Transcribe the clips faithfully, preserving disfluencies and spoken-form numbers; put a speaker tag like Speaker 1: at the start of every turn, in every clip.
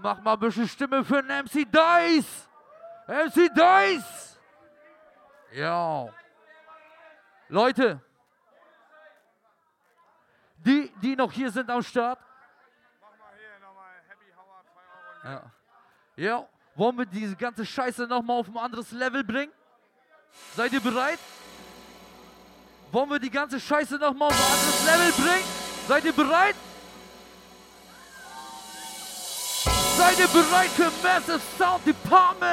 Speaker 1: Mach mal ein bisschen Stimme für den M C Dice. M C Dice. Ja. Leute, die, die noch hier sind am Start.
Speaker 2: Mach mal hier nochmal Happy Howard, zwei Euro.
Speaker 1: Ja. Ja. Wollen wir diese ganze Scheiße nochmal auf ein anderes Level bringen? Seid ihr bereit? Wollen wir die ganze Scheiße nochmal auf ein anderes Level bringen? Seid ihr bereit? Seid ihr bereit für Massive Sound Department?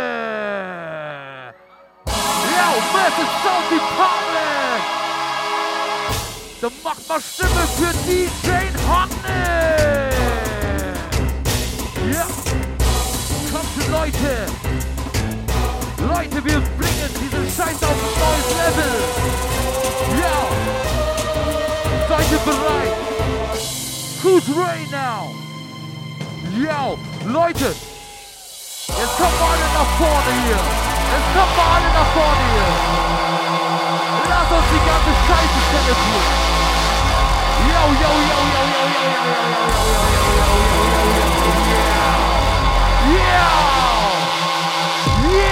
Speaker 1: Ja, Massive Sound Department! Dann macht mal Stimme für D J Honey! Ja! Kommt Leute! Leute, wir bringen diesen Scheiß auf ein neues Level! Ja! Seid ihr bereit? Who's ready now? Ja, Leute! Jetzt kommen wir alle nach vorne hier! Jetzt kommen wir alle nach vorne hier! Lass uns die ganze Scheiße zelebrieren! Yo, yo, yo, yo, yo, yo, yo, yo, yo, yo, yo, yo, yo, yo, yo,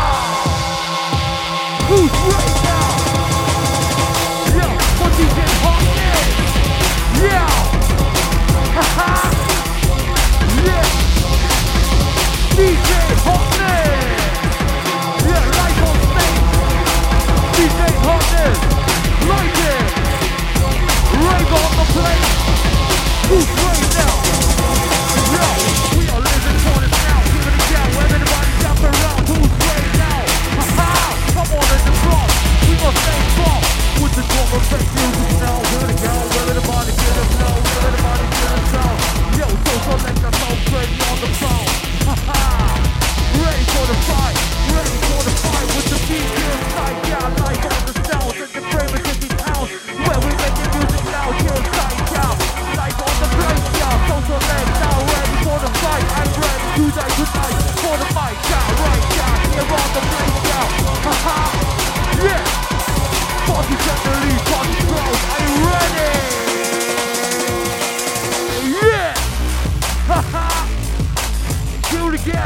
Speaker 1: yeah! Who's right now? Yo, for D J Honey! Yeah! Haha! Yeah! D J Honey! Yeah, live on stage! D J Honey! Leute! Rave on the place! Who's right now? Yo! We are living for this now! Give it a go! Everybody jump around! Who's right now? Haha! Come on in the front! We must stay strong! With the drum and bass music now! Give it a go! Everybody get up now! Everybody get up now! Yo, so select us all ready on the phone. Haha! Ready for the fight, ready for the fight with the beat inside. Yeah, live on the sounds and the frame is in the house. Where we make the music loud, here inside, yeah. Live on the place, yeah. So select now, ready for the fight. I'm ready to die tonight for the mic, yeah. Right, yeah. Here on the place, yeah. Haha! Yeah! Party family, party crowd, are you ready? Yeah! Haha! Here we go!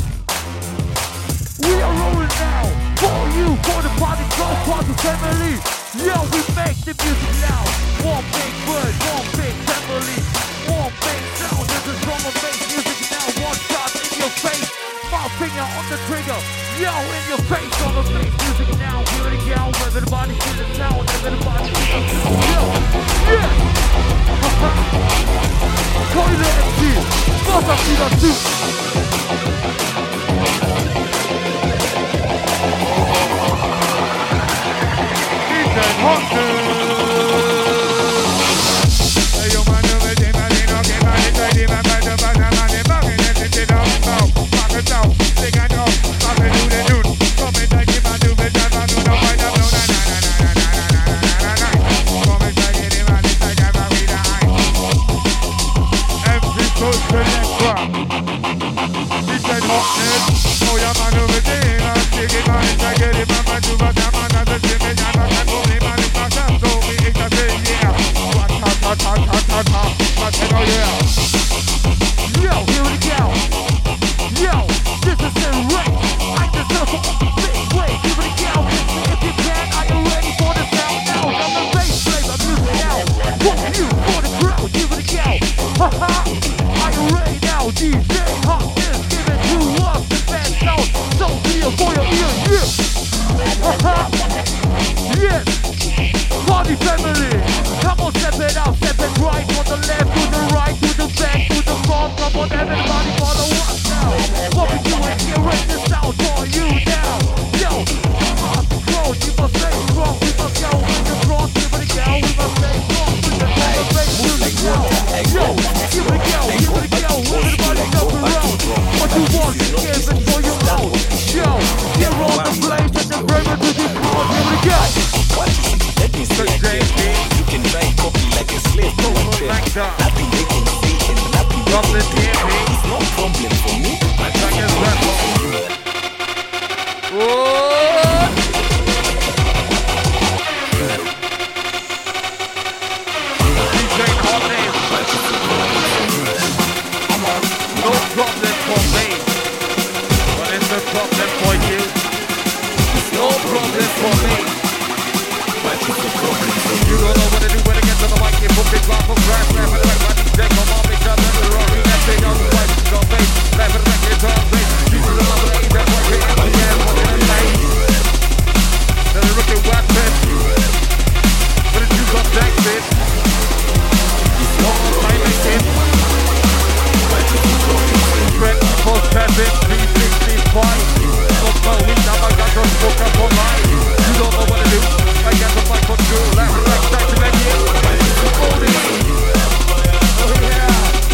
Speaker 1: We are rolling now! For you, for the party crowd, party family! Yeah, we make the music loud! One big word, one big family! One big sound, there's a drum and bass music now! One shot in your face! My finger on the trigger! Yo, in your face on the bass music now! Here we go! Everybody feel the sound! Everybody feel the sound! Yo! Yeah! Haha! Keule M C, was sagt ihr dazu? D J Honey!
Speaker 2: Hey, yo, man, du willst immer den, okay, man, ich sag dir, man, weiter, weiter, man, den Backen, jetzt ist den auf dem Bauch. Mach es auf, leg ein drauf, mach es du denn nun. Komm, ich sag dir, man, du willst einfach nur noch weiter blow. Nein, nein, nein, nein, nein, nein, nein, nein, nein, nein. Komm, ich sag dir, den Mann, ich steig einfach wieder ein. M C Soul Selector. D J Honey. Oh ja, man, du willst immer, hier geht man, ich sag dir, den Mann, weil du was der Mann, das ist für mich einfach kein Problem, man, ich mach das so, wie ich das will, yeah. Ta, ta, ta, ta, ta, ta, was denn, oh yeah.
Speaker 1: Yo, here we go! Yo, this is the race! I deserve for all the big way! Here we go! If you can, are you ready for the sound now? I'm the bass flavor music now! For you, for the crowd, here we go! Haha! Are you ready now? D J Honey, give it to us the best sound! So clear for your ear, yeah! Haha! Yes! Party family! Come on, step it out, step it right, from the left to the right, to the back, to the front. Come on, everybody, follow us now. What we doing here, raise the sound for you now. Yo, off the road, you must stay strong, we must go with the cross, give it a go, we must stay strong with the drum and bass music now. Yo, here we go, here we go, everybody jump around. What you want, give it for your own. Yo, here on the place, and the braver to the crowd, here we go.
Speaker 3: Let me see you can try copy like a slave. Nothing they can see and nothing they can do.
Speaker 2: problem for me, but it's a problem for you. No problem for me. You don't know what to do when it gets on the mic. You put it off of grass, left and right, right. Then come on, make up and roll. That's it on the right, go face. Left and right, it's on face. You should have loved it, that's what you're in the air, what in the night. Then the rookie weapon. But it's you got that bit. One more time, make it. twenty-four seven, three sixty-five. Don't know which time I got to smoke up all night. You don't know what to do. I got the mic for two. Left, right, side to let you. Oh yeah.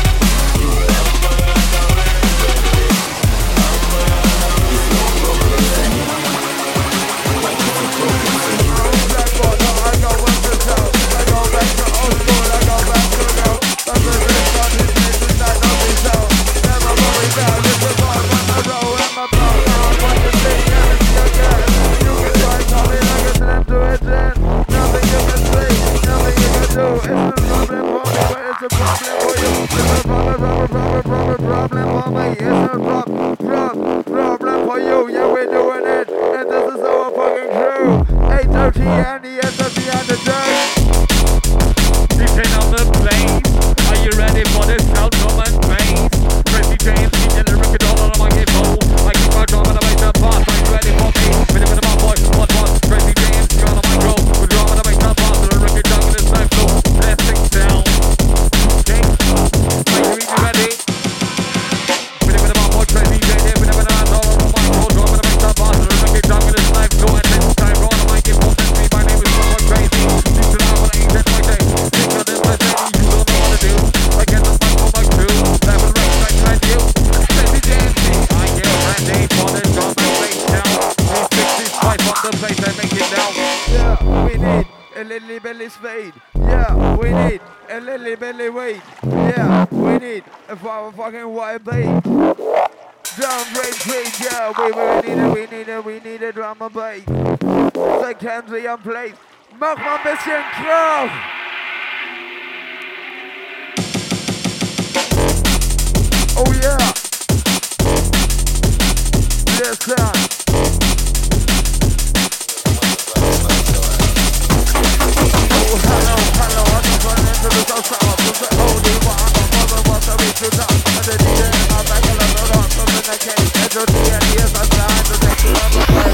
Speaker 2: Place. Mach mal ein bisschen Kraft! Oh yeah! Listen! Oh hello, hello, I just run into the south south. Just a holy one, I'm mother was a reach to top. And the D J in my back, I love it on something that came. And the D J is a sign to take you on the way.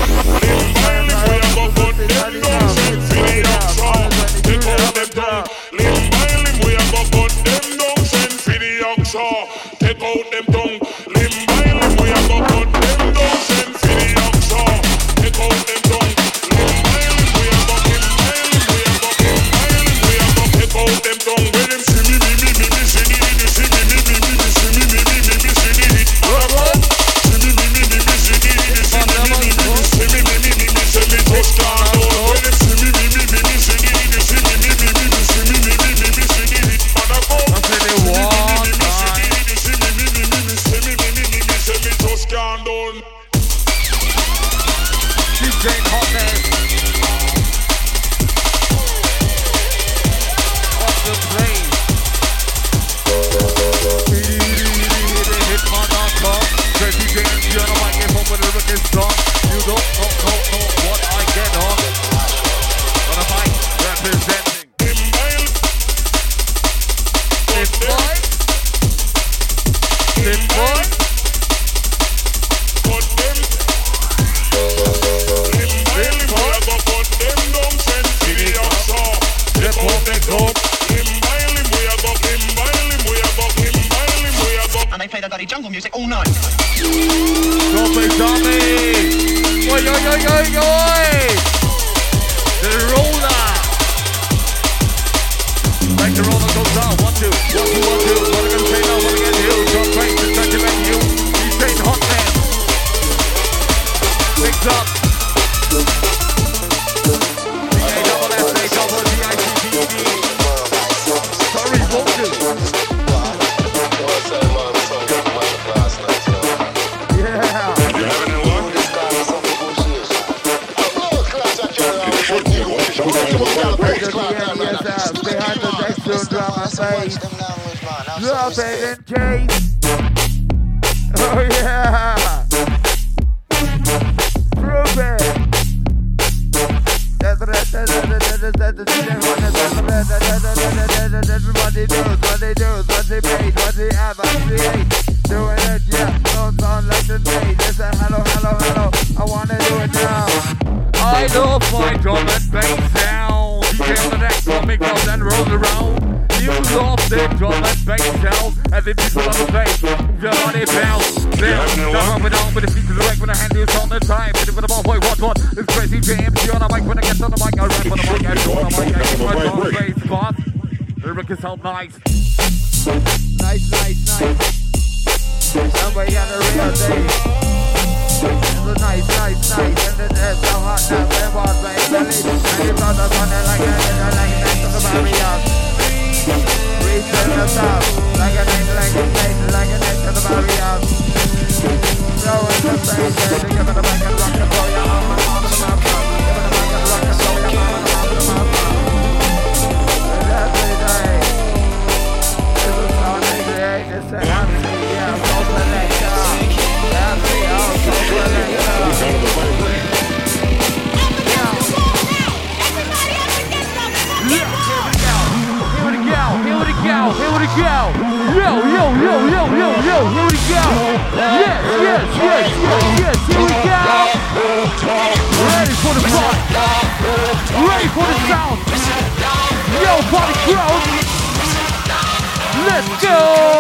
Speaker 2: Drop it in case.
Speaker 1: doing it, yeah. Don't sound like the day. Listen, hello, hello, hello. I wanna do it now.
Speaker 2: I love my drum and bass sound. D J on the next one, make up and roll around. You love the drum and bass sound. As the people on the face, move your body bounce. Now, now up and down with the feet to the right when I hand you on the time. Hit it with the ball, boy, what, what? It's crazy J M C on the mic. When I get on the mic, I rap on the mic. I go on the mic, I get my drum and bass spot. The record sound nice.
Speaker 1: Nice, nice, nice. Somebody got a real day. It's a nice, nice, nice. And then there's so hot now. Then what's my belly? And it's on the corner like a nigga, like a next to the barrier. Reach in the top. Like a nigga, like a nigga, like a next to the barrier. Throw in the face. Give it a back and rock the ball. Your arm and arm and the mouth. Give it a back and rock the ball. Your arm and arm and the mouth. And every day. This is how they create. This is how they see. Yeah, so selector. That's the old so selector.
Speaker 2: Here we go, here we go. Yo, yo, yo, yo, yo, yo, here we go. Yes, yes, yes, yes, yes, here we go. Ready for the fun. Ready for the sound. Yo, party crowd. Let's go.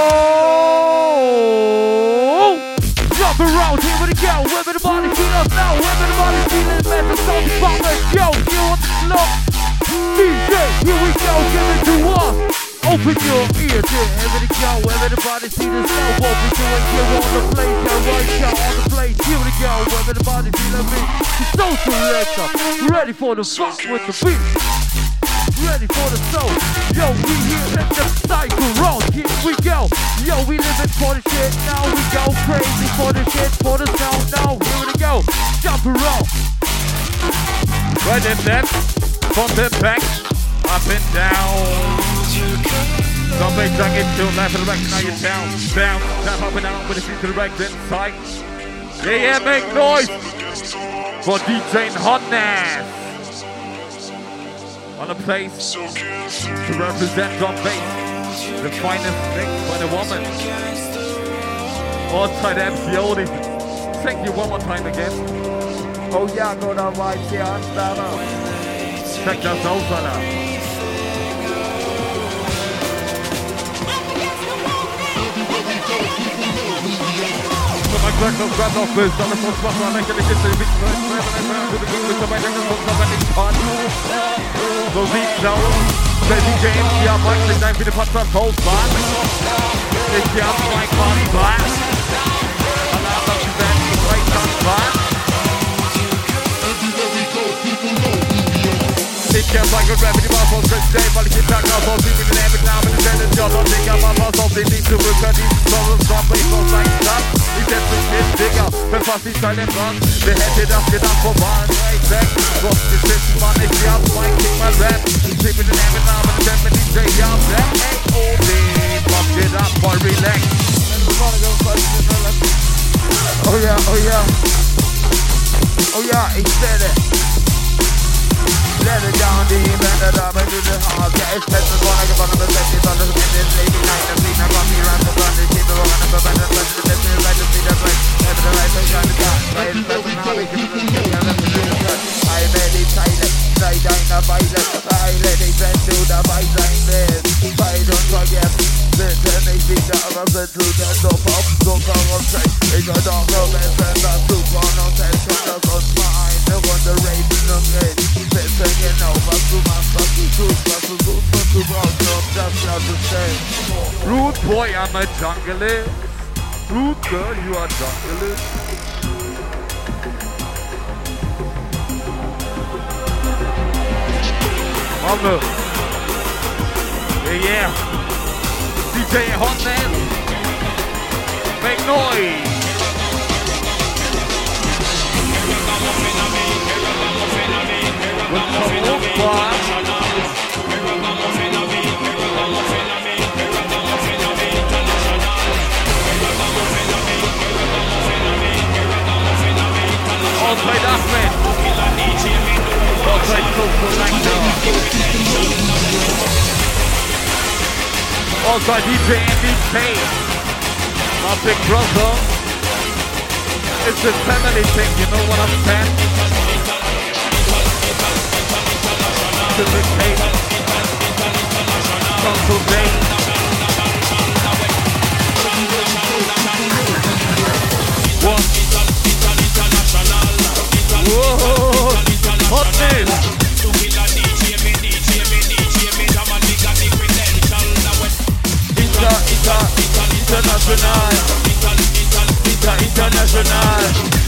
Speaker 2: Jump around, here we go. Everybody feel us now. Everybody feeling better. So the fun, let's go. You want the slow. D J, here we go. Give it to us. Open your ears, yeah, everybody go, everybody see the snow. Open your ears, here on the place, yeah, right here on the place. Here we go, everybody see the beat. The soul selector, ready for the funk with the beat. Ready for the soul. Yo, we here in the cycle round. Here we go. Yo, we living for the shit. Now we go crazy for the shit, for the sound. Now here we go. Jump around. Right in that, from the back, up and down. Don't make drunk it till left to the right, now you're down, down, down, up and down with the feet to the right, then side. Yeah, yeah, make noise for D J Hotness. On the place to represent drum bass, the finest thing by the woman. Outside M C Oldie. Thank you one more time again.
Speaker 1: Oh yeah, go down right here and stand up.
Speaker 2: Check that out now. My crack of grab off first, on the first spot, I'm making a kiss to the beat first, to the group with somebody that comes up and it's fun. So deep now, Crazy James, yeah, Mike, the time for the putts on cold spot. It's just Mike Body Blast. Allow them to bend the right on spot. It can't like a gravity bar for Chris Day, but it's not now for people in every now and then it's just on think about my soul, they need to work at these problems, don't play for like stuff. He said to shit digger, but fast he's silent run. They headed up, get up for one, right back. What's this shit, man, if you have my king, my rap. Sleeping in every now and then, but D J, yeah, that ain't all day. Fuck it up, boy, relax.
Speaker 1: Oh yeah, oh yeah. Oh yeah, he said it. Let it down, deep, and it up, and do the hard. Yeah, it's best to go like a fun of a set. It's on the end, it's lady night, and clean, I got me around the run. They keep it on and up, and up, and the best is like to see the break. Never the right, so shine the gun. Right, it's best and how we can do the skill, and let me do the cut. I meditate, side down the violet. I let it bend to the violent bed. I don't forget, the tendency to have a bed to the top of the cover track. It's a dog of a friend, a super on a test, on the front behind. No wonder raising the head. You know, but to my fucking truth, but to good, but to wrong, just not the same.
Speaker 2: Rude boy, I'm a junglist. Rude girl, you are junglist. On the yeah, yeah. D J Hotness, make noise. With some wolf bar. Outside Ahmed. Outside Coco Langdon. Outside D J M D K.
Speaker 1: My big brother. It's a family thing, you know what I'm saying? To the cake. Uncle Dave. One. Whoa, hotness. Inter, inter, international. Inter, international.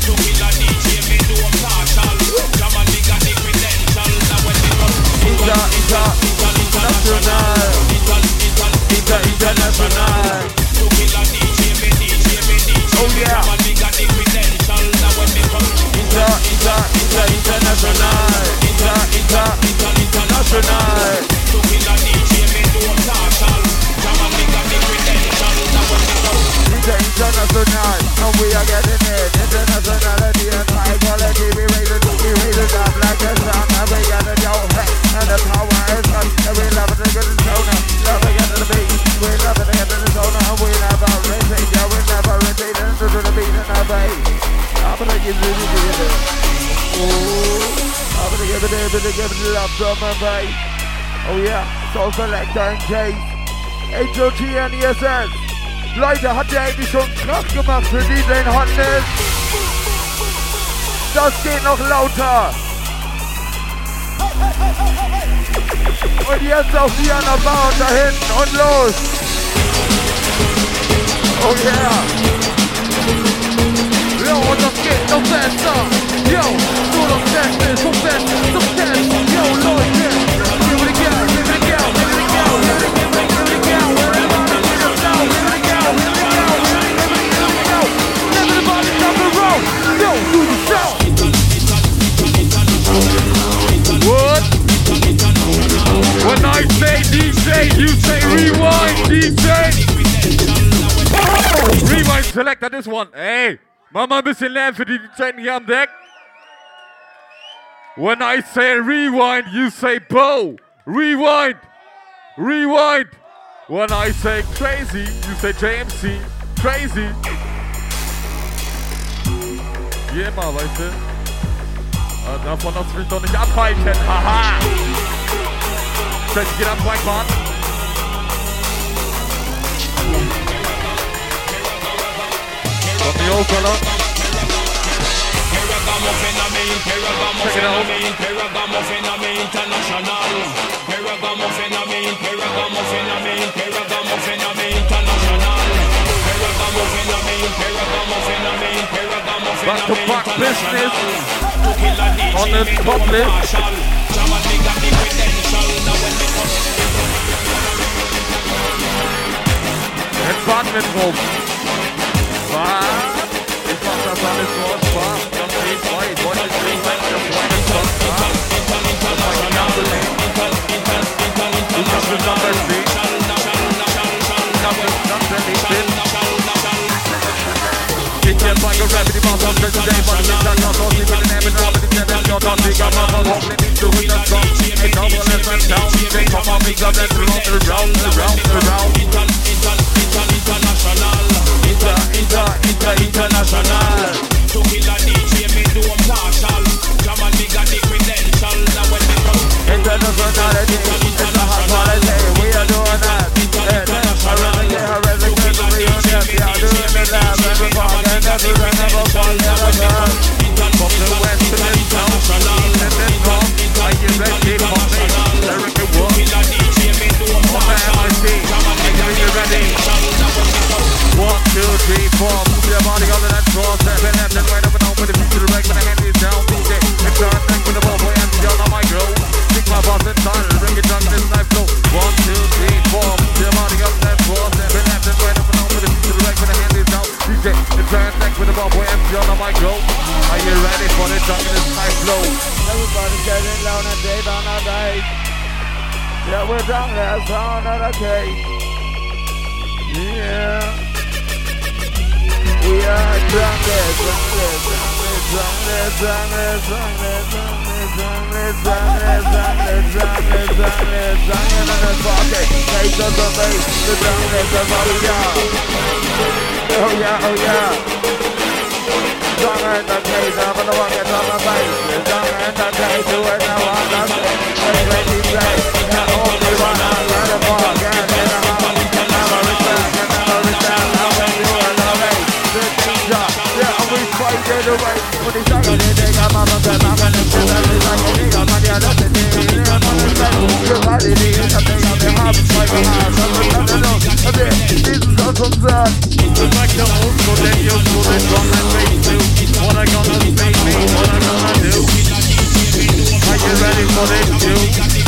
Speaker 1: Inter, inter, international. Inter, international. Oh yeah. Inter, inter, inter, international. Inter, inter, international. Inter, international. And we are getting it. Internationality and high quality. We raise it, we raise it up like a sun. And we got it, yo, hey. And the power is us. And we love it to get the zone. Love it to the beat. We love it to get to the zone. And we never rotate. Yeah, we never rotate into the beat and the bass. I'm gonna give it, give it. Oh, I'm gonna give it, give it, give it love from my bass. Oh yeah, Soul Selector and Case. H O T N E S S. Leute, hat der eigentlich schon Kraft gemacht für D J Hotness? Das geht noch lauter. Und jetzt auf die an der Bar und da hinten und los. Oh yeah. Yo, und das geht noch besser. Yo, nur noch Bestes, so fest, so fest. Yo, Leute, give it a go, give it a go, give it a go, give it a go, give it a go, give it a go, give it a go, everybody stop the road. Yo, do the show. What? When I say D J, you say rewind, D J. Rewind Selector, this one. Hey, mach mal ein bisschen Lärm für die D Js hier am Deck. When I say rewind, you say bow. Rewind. Rewind. When I say crazy, you say J M C. Crazy. Geh mal, weißt du? Äh, davon hast du mich doch nicht abweichen. Haha. Soll ich gehen am Bikeman? Got the old fella. Check it out. Back to back business on the top list. Jetzt warten wir drauf. Was? Ich mach das alles so aus Spaß. Das geht zwei. Ich wollte es nicht sein, das war ein Spaß. Das war die ganze Leben. Ich hab es dann verstehen. Ich hab es dann verstehen. Ich jetzt mal gerappt, die Maus auf der Day, weil ich dann noch aus, ich will den Namen haben, ich werde den Jordan, die Gamma, warum bin ich so in der Song? Ich glaube, es ist ein Sound, ich denke, komm mal, ich glaube, das ist around, around, around. International, inter, inter, inter, international. To kill a D J, me do a partial. Come on, we got the credential. Now when we come internationality, it's a hot holiday. We are doing that. Horrific, horrific, reunion. We are doing it live every park and every never fall never turn. From the west to the south, east and the north. Are you ready for me? Lyrical work. On the M I C, are you ready? One, two, three, four. Move your body on the dance floor. Step in left and right up and down with the feet to the right. With the hand is down. D J, it's our thing with the ball boy and down on my girl. Stick my boss inside. Bring it down this night flow. One, two, three, four. Move your body on the dance floor. Step in left and right up and down with the feet to the right. With the hand is down. D J, it's our thing with the ball boy and down on my girl. Are you ready for the jungle this night flow? Everybody's getting loud and day down all night. Yeah, we're down there, so another case. Yeah. We are drunk, drunk, drunk, drunk, drunk, drunk, drunk, drunk, listen, listen, listen, listen, listen, listen, in the pocket, take the bass, listen, listen, oh yeah, oh yeah, oh yeah. Song in the case, I'm gonna walk it on the bass. Song in the case, do it now, I'm not saying. Hey, lady, say, the only one I let it walk, and in the house, and never return, and never return. Now when you are the race, the danger, yeah, we fight it away. When he's talking, they think I'm on the bed, I'm gonna sit there, it's like a nigga, man, yeah, that's the thing, they're on the bed. Your body is something on the house, like a house, I'm gonna know, that's it, this is all from that.
Speaker 2: It's like the old school, then you school, then drum and bass too. What I gonna say, me, what I gonna do? Are you ready for this too?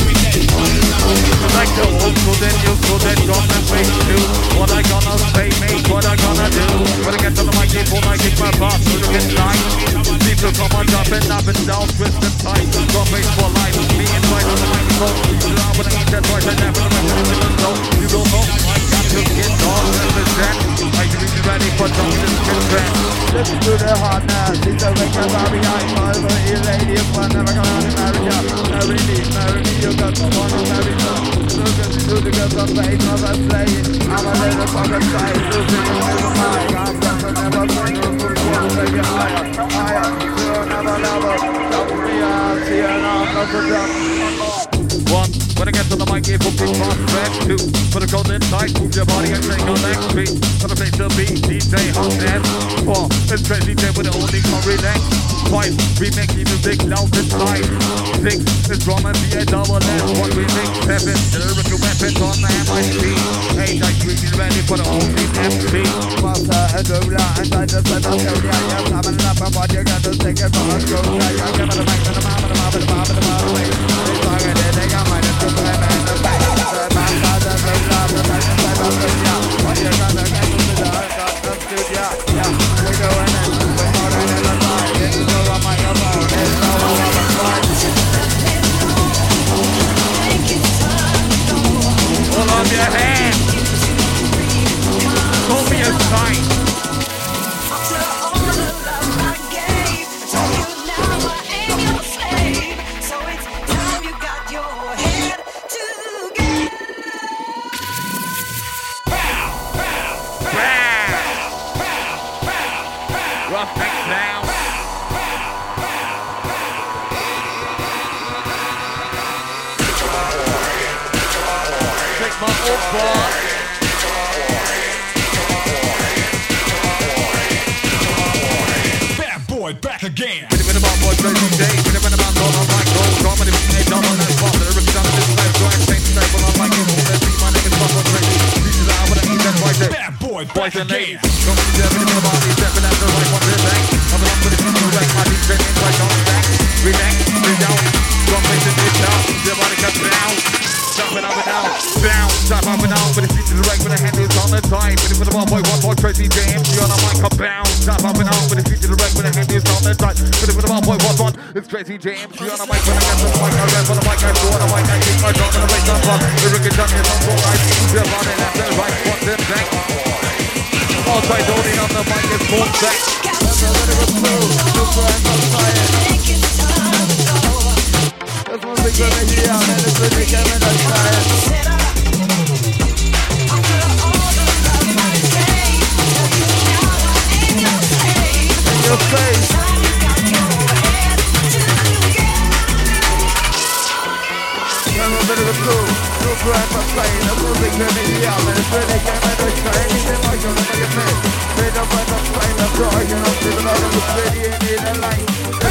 Speaker 2: It's like the old school, then you school, then drum and bass too. What I gonna say, me, what I gonna do? When I get to the microphone, I kick my boss, so look at night. People come on, dropping up and down, twist and tight. Drum bass for life, me and right on the microphone. You know when I eat that voice, I never remember the know. You don't know, I got to get on, represent. Are you really ready for jumping this trend?
Speaker 1: Listen to the hot now, she's a wicked Barbie, I'm over here, lady, if I'm never gonna marry ya. Marry me, marry me, you got some money, marry me. Look at you, look at some face, I'm a slave. I'm a little fucking side, look at the little mic. I'm just a never bring you to the world, take it higher, higher, to another level. Double me out, see and I'm not the dumb.
Speaker 2: One, when I get to the mic, it will be fast track. Two, put a cold inside, move your body and take on next beat. Gonna play the beat, D J Hot Dance. Four, it's crazy day with the only curry length. Five, we make the music loud inside. Six, it's drum and be a double S. One, we make seven, lyrical weapons on the M I C. Eight, I'm really ready for the only M C.
Speaker 1: Master and Dula, and I just let us go, yeah, yeah, I'm enough of what you got to take it from us, go, yeah, yeah, give it a bang, and a mom, and a mom, and a mom, and a mom, away. It's like a day, they got mine, and two, and a back. The man, the Dula, the back, and the back, and yeah, what you got to get to the heart, got to do, yeah, yeah, we go in and we're more than in the night, it's no on my phone, it's no on my phone.
Speaker 2: Hold on your hand. Hold me a sign.
Speaker 4: Bad boy back again.
Speaker 2: With a bit of my boy, crazy day. With a bit of my dog on my gold. Drum and a beat, double and pop. The ribbon down this life, so I change the type on my game. Let's see, my name is Papa Crazy. This is how I wanna eat that right there.
Speaker 4: Bad boy back
Speaker 2: Boys and
Speaker 4: again.
Speaker 2: ladies, come to the bit of my body, stepping after the right one, the back. I'm along with the people who like my deep and inside on the back. Relax, bring down. Drum bass in this town. The body cut down. Jumping up and down, bounce, jump up and down, with the feet to the right, with the handles on the time. With the ball boy, one more crazy James, you on the mic, come bounce, jump up and down, with the feet to the right, with the handles on the time. With the ball boy, one one, it's crazy James, you on the mic, when I get the mic, I rap on the mic, I go on the mic, I keep my drum on the right, jump up. The Ricky Johnny is on the right, the running left and right, one step back. All side holding on the mic, it's more back.
Speaker 1: That's a little bit slow, super and fire. That's one big one here, man, it's really coming to fire. In your face. I'm a bit of a fool, super and fire. That's one big one here, man, it's really coming to fire. Anything like you're gonna get made. Straight up and up, fine, I'm sorry, you're not living out of the city and in a line.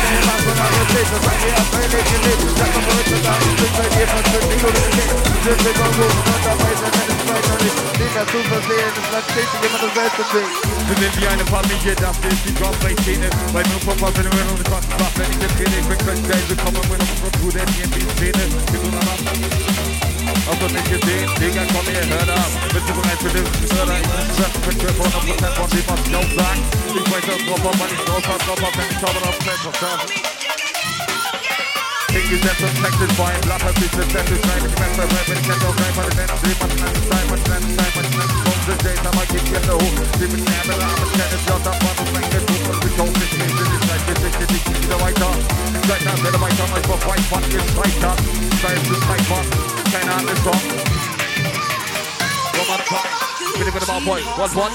Speaker 2: Wir sind wie eine Familie, das ist die Drum-Bass-Szene. Bei mir verpassen wir nur das Wasser, wenn ich den Training bin, Crash Day, wir kommen mit unserer Crew, der die in die Szene. Wir tun am hast du nicht gesehen, Digga, komm hier, hör ab. Bist du bereit für den Mörder? Ich bin treffen mit hundert Prozent von dem, was ich auch sag. Ich weiß auch drauf, ob man nicht raus hat, drauf hat, wenn ich sauber auf Feld verstanden. Hingesetzt und Texas bei ihm, Blatt hat sich das Set ist rein, ich merke bei Rap, wenn ich hätte auch rein, weil ich nenne auf dem, man nennt es sein, man nennt es sein, man nennt es Bums, der Jason, aber geht hier hoch, die mit der Ärmel, aber ich kenne es ja, dann war es mein Gesuch, und ich hoffe, ich lese nicht gleich, bis ich nicht wieder weiter, gleich nach, werde weiter, mein Bock,
Speaker 1: fight fun is tighter. Size is tight fun. Can I this song? One more time. Bit of my boy. One one.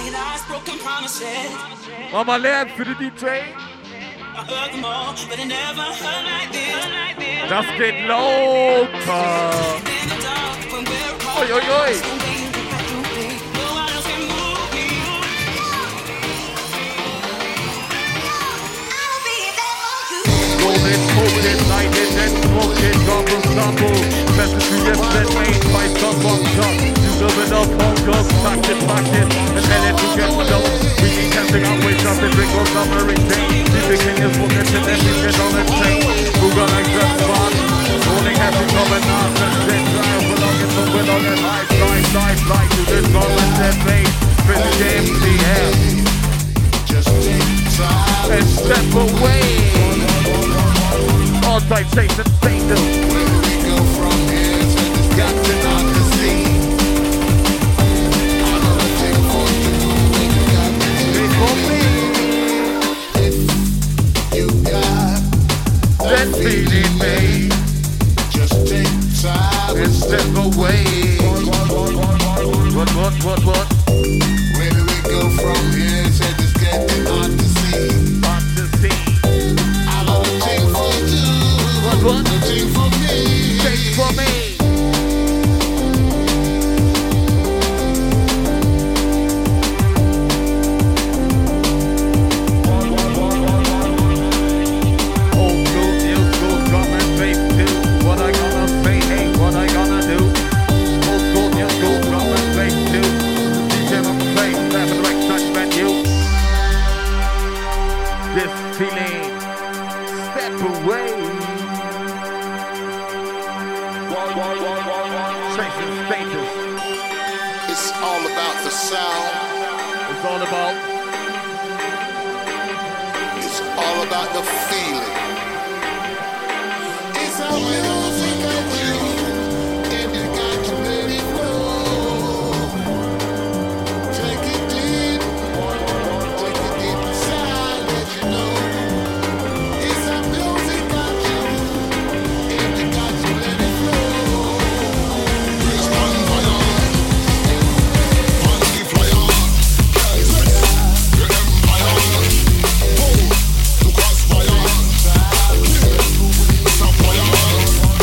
Speaker 1: One more lab for the D J. Just get low. Oi, oi, oi. Rolling, moving, lighting, and smoking, double, double. Messages yes, then made by someone top. You live in a hunger, pack it, pack it, and then it to get low. We need testing out ways up and drink on summary day. The king is looking to them, we get on the train. Who gonna get fun? Rolling has to come and ask us, then drive along and so we're on and high, slide, slide, slide to this moment and made. Finish the M C M. Just take time and step away. All type shapes and status. Where do we go from here? So there's got to not to see. I'm gonna take for you. You got to take for me. If you got that feeling, babe, just take time and step away. What, what, what, what? Where do we go from here? So there's got to not to see. Not to see. I'm gonna take for you. What? Take for me. Take for me. Old school, new school, drum and bass too. What I gonna say? Hey, what I gonna do? Old school, new school, drum and bass too. D J on the bass, left and right touch menu. This feeling, step away. Chasing status.
Speaker 5: It's all about the sound.
Speaker 1: It's all about.
Speaker 5: It's all about the feeling. It's how it all think of you. And you got to let it flow. Take it deep. Take it deep inside. Let you know. It's how music got you. And you got to let it flow. Fire.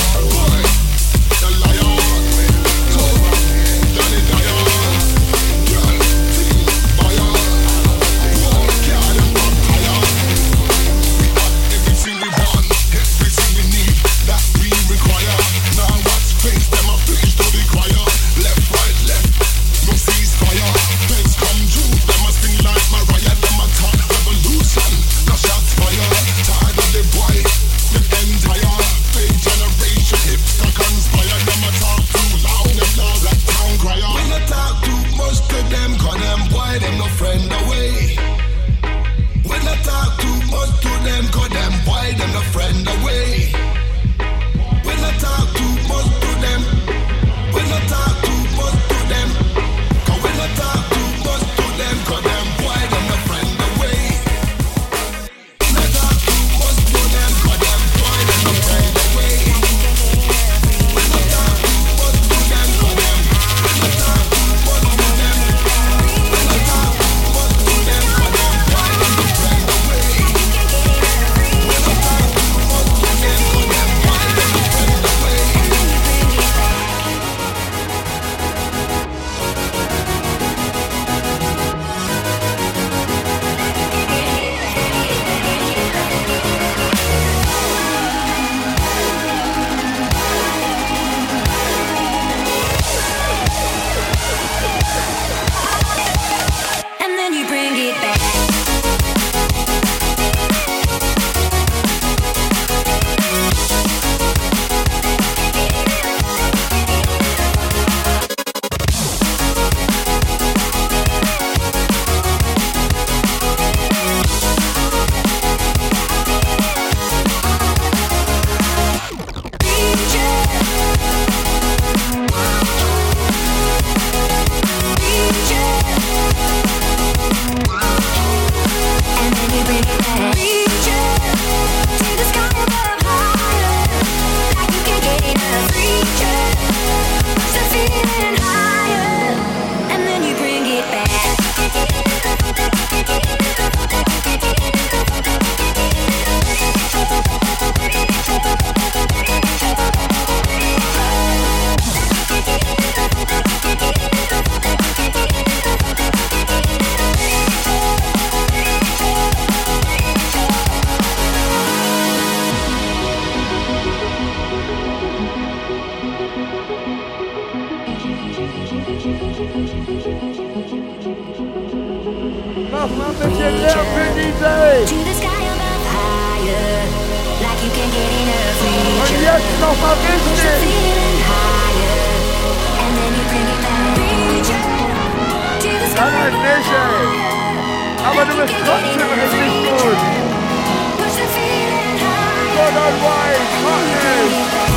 Speaker 1: way.
Speaker 6: To the sky above higher, like you can get enough reach.
Speaker 1: And yes, no
Speaker 6: Push the
Speaker 1: foundation.
Speaker 6: feeling higher, and then you bring it back. Reach up to the sky
Speaker 1: Alright,
Speaker 6: above
Speaker 1: nation.
Speaker 6: higher,
Speaker 1: I'm gonna
Speaker 6: like
Speaker 1: do
Speaker 6: you
Speaker 1: a
Speaker 6: can get
Speaker 1: concert in
Speaker 6: enough
Speaker 1: this
Speaker 6: reach.
Speaker 1: mood.
Speaker 6: Push the feeling higher,
Speaker 1: Good old wine,
Speaker 6: and then you bring
Speaker 1: hotness.
Speaker 6: it back.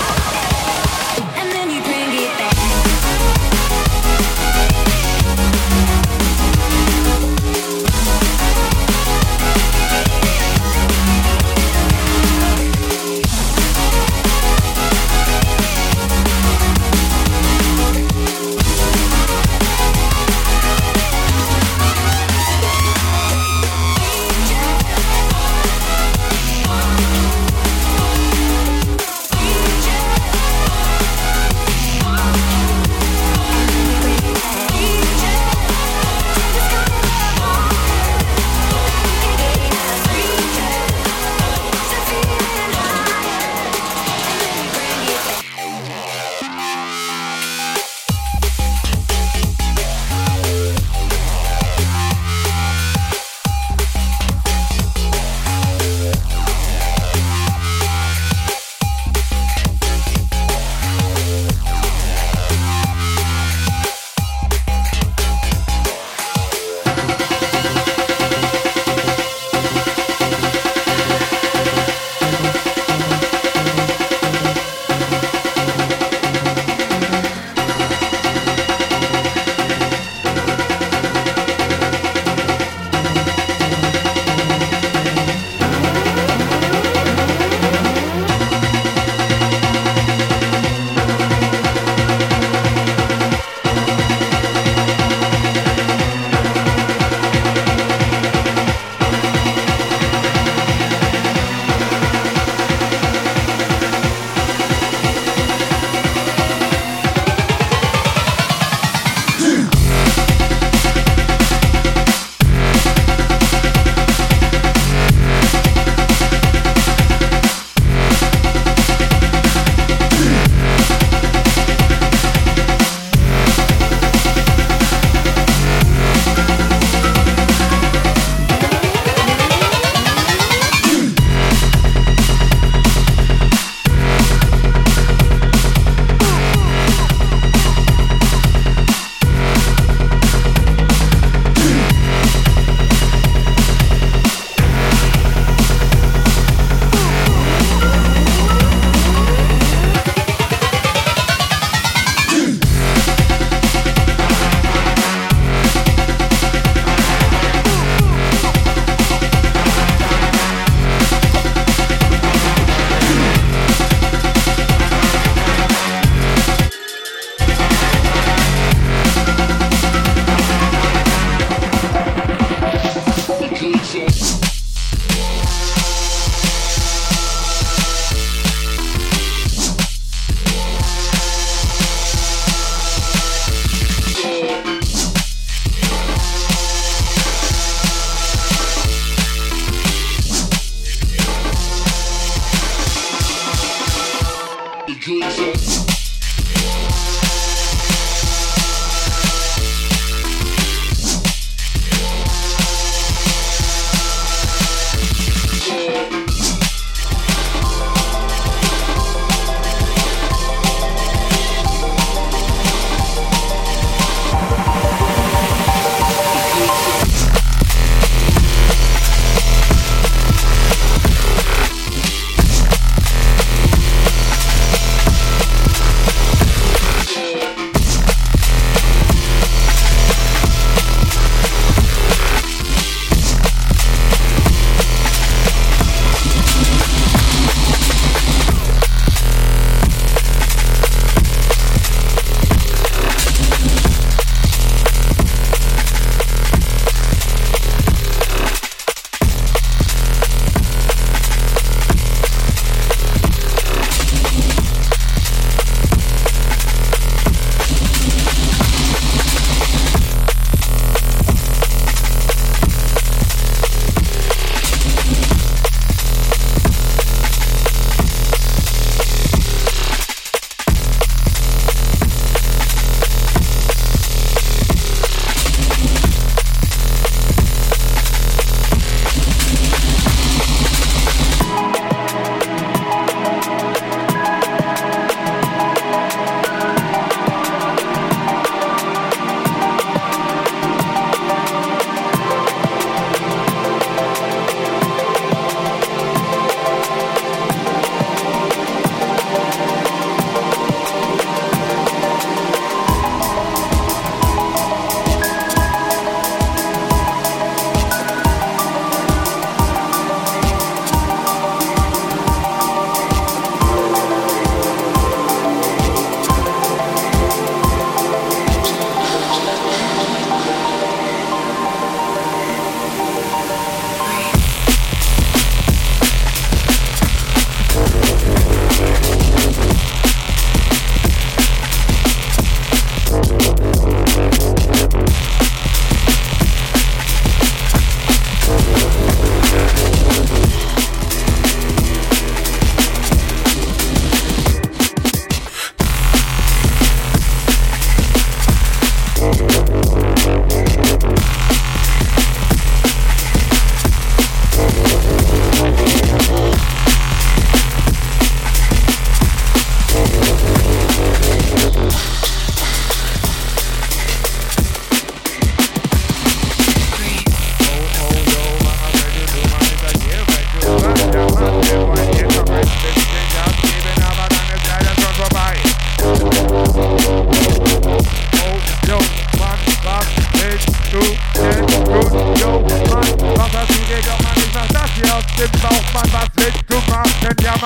Speaker 6: And then you bring it back.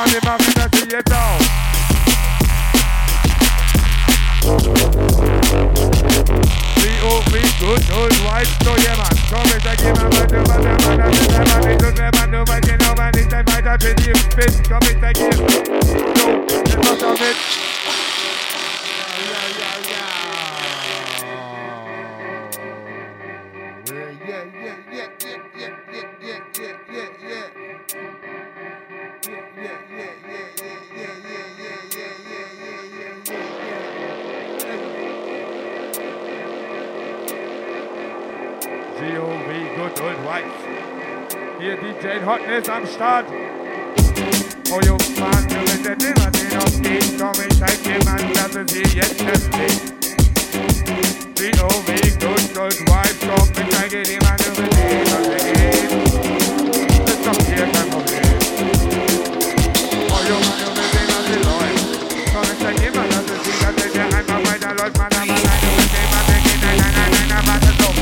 Speaker 2: money, man, we don't see it all. C O V, good old white, so yeah, man. Come and take him, man, do, man, do, man, do, man, do, man, do, man, do, man, you know, man, it's time, man, that's in you, fit. Come and take him. No, it's not of it. Yeah, yeah, yeah. Yeah, yeah, yeah, yeah, yeah, yeah, yeah, yeah, yeah, yeah, yeah. Yeah, yeah, yeah, yeah, yeah, yeah, yeah, yeah, yeah, yeah, yeah. G O V, good old white. Hier D J Hotness am Start. Oh, you man, du mit der Dimmer, den auf geht. Komm, ich zeig dir, Mann, dass es hier jetzt feststeht. G O V, good old white. Komm, ich zeige dir, Mann, du mit dem, was er geht. Das ist doch hier kein Problem. Oh, you man, du mit dem, was er läuft. Komm, ich zeig dir, Mann, dass es hier, dass es hier einfach weiterläuft. Man, aber nein, du mit dem, was er geht. Nein, nein, nein, nein, nein, warte so.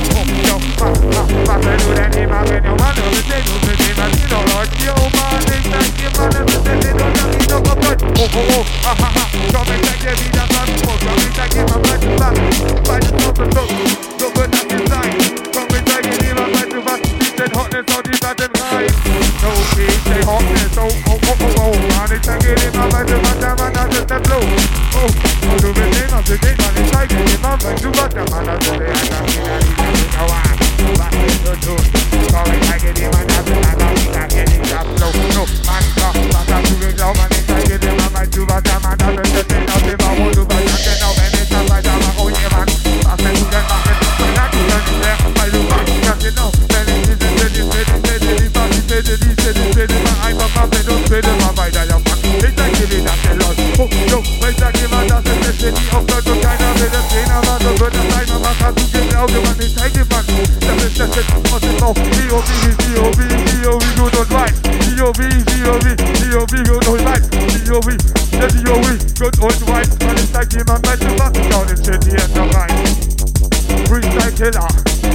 Speaker 2: Was will du denn immer, wenn du Mann, du bist den, du bist den, was du läuft. Yo, Mann, ich sag dir, Mann, du bist den, du bist den, du bist den, oh, oh, oh, ha, ha, ha. Komm, ich sag dir, wie das was muss. Komm, ich sag dir, man bleibt was. Beides muss es so, so wird das hier sein. Komm, ich sag dir, lieber, weißt du was, D J Hotness, hau die Platten rein. No, D J Hotness, oh, oh, oh, oh, oh, Mann, ich sag dir, lieber, weißt du was, der Mann, das ist der Flow. Oh, oh, du bist den, was du den, Mann, ich zeig dir, lieber, weißt du was, der Mann, das ist der, einfach wieder, wieder, wieder, wieder, was willst du tun? Komm, ich zeige dir, Mann, das ist einfach, ich sag dir nicht, das Flow. No, Mann, doch, was hast du geglaubt, Mann, ich zeige dir, Mann, weißt du was, der Mann, das ist der Sinn aus dem Bau, du weißt ganz genau, wenn ich das weitermache, oh, jemand, was willst du denn machen? Sag du dann nicht mehr, weil du weißt ganz genau, wenn ich diese Bitte, bitte, bitte, die Party, bitte, die Bitte, bitte, mach einfach mal mit uns, bitte mal weiter, ja, Mann, ich zeig dir, wie das hier läuft. Oh, no, ich sag dir mal, das ist eine City auf Deutsch und keiner will das sehen, aber so wird das sein, was hast du geglaubt, Mann, ich zeig dir, Mann, das ist der Shit aus dem Bauch. D O V, D O V, D O V, gut und weit. D O V, D O V, D O V, gut und weit. D O V, der D O V, gut und weit. Mann, ich zeig dir, Mann, weißt du was? Schau den Shit hier noch rein. Freestyle Killer.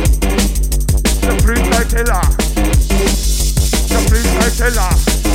Speaker 2: Der Freestyle Killer. Der Freestyle Killer.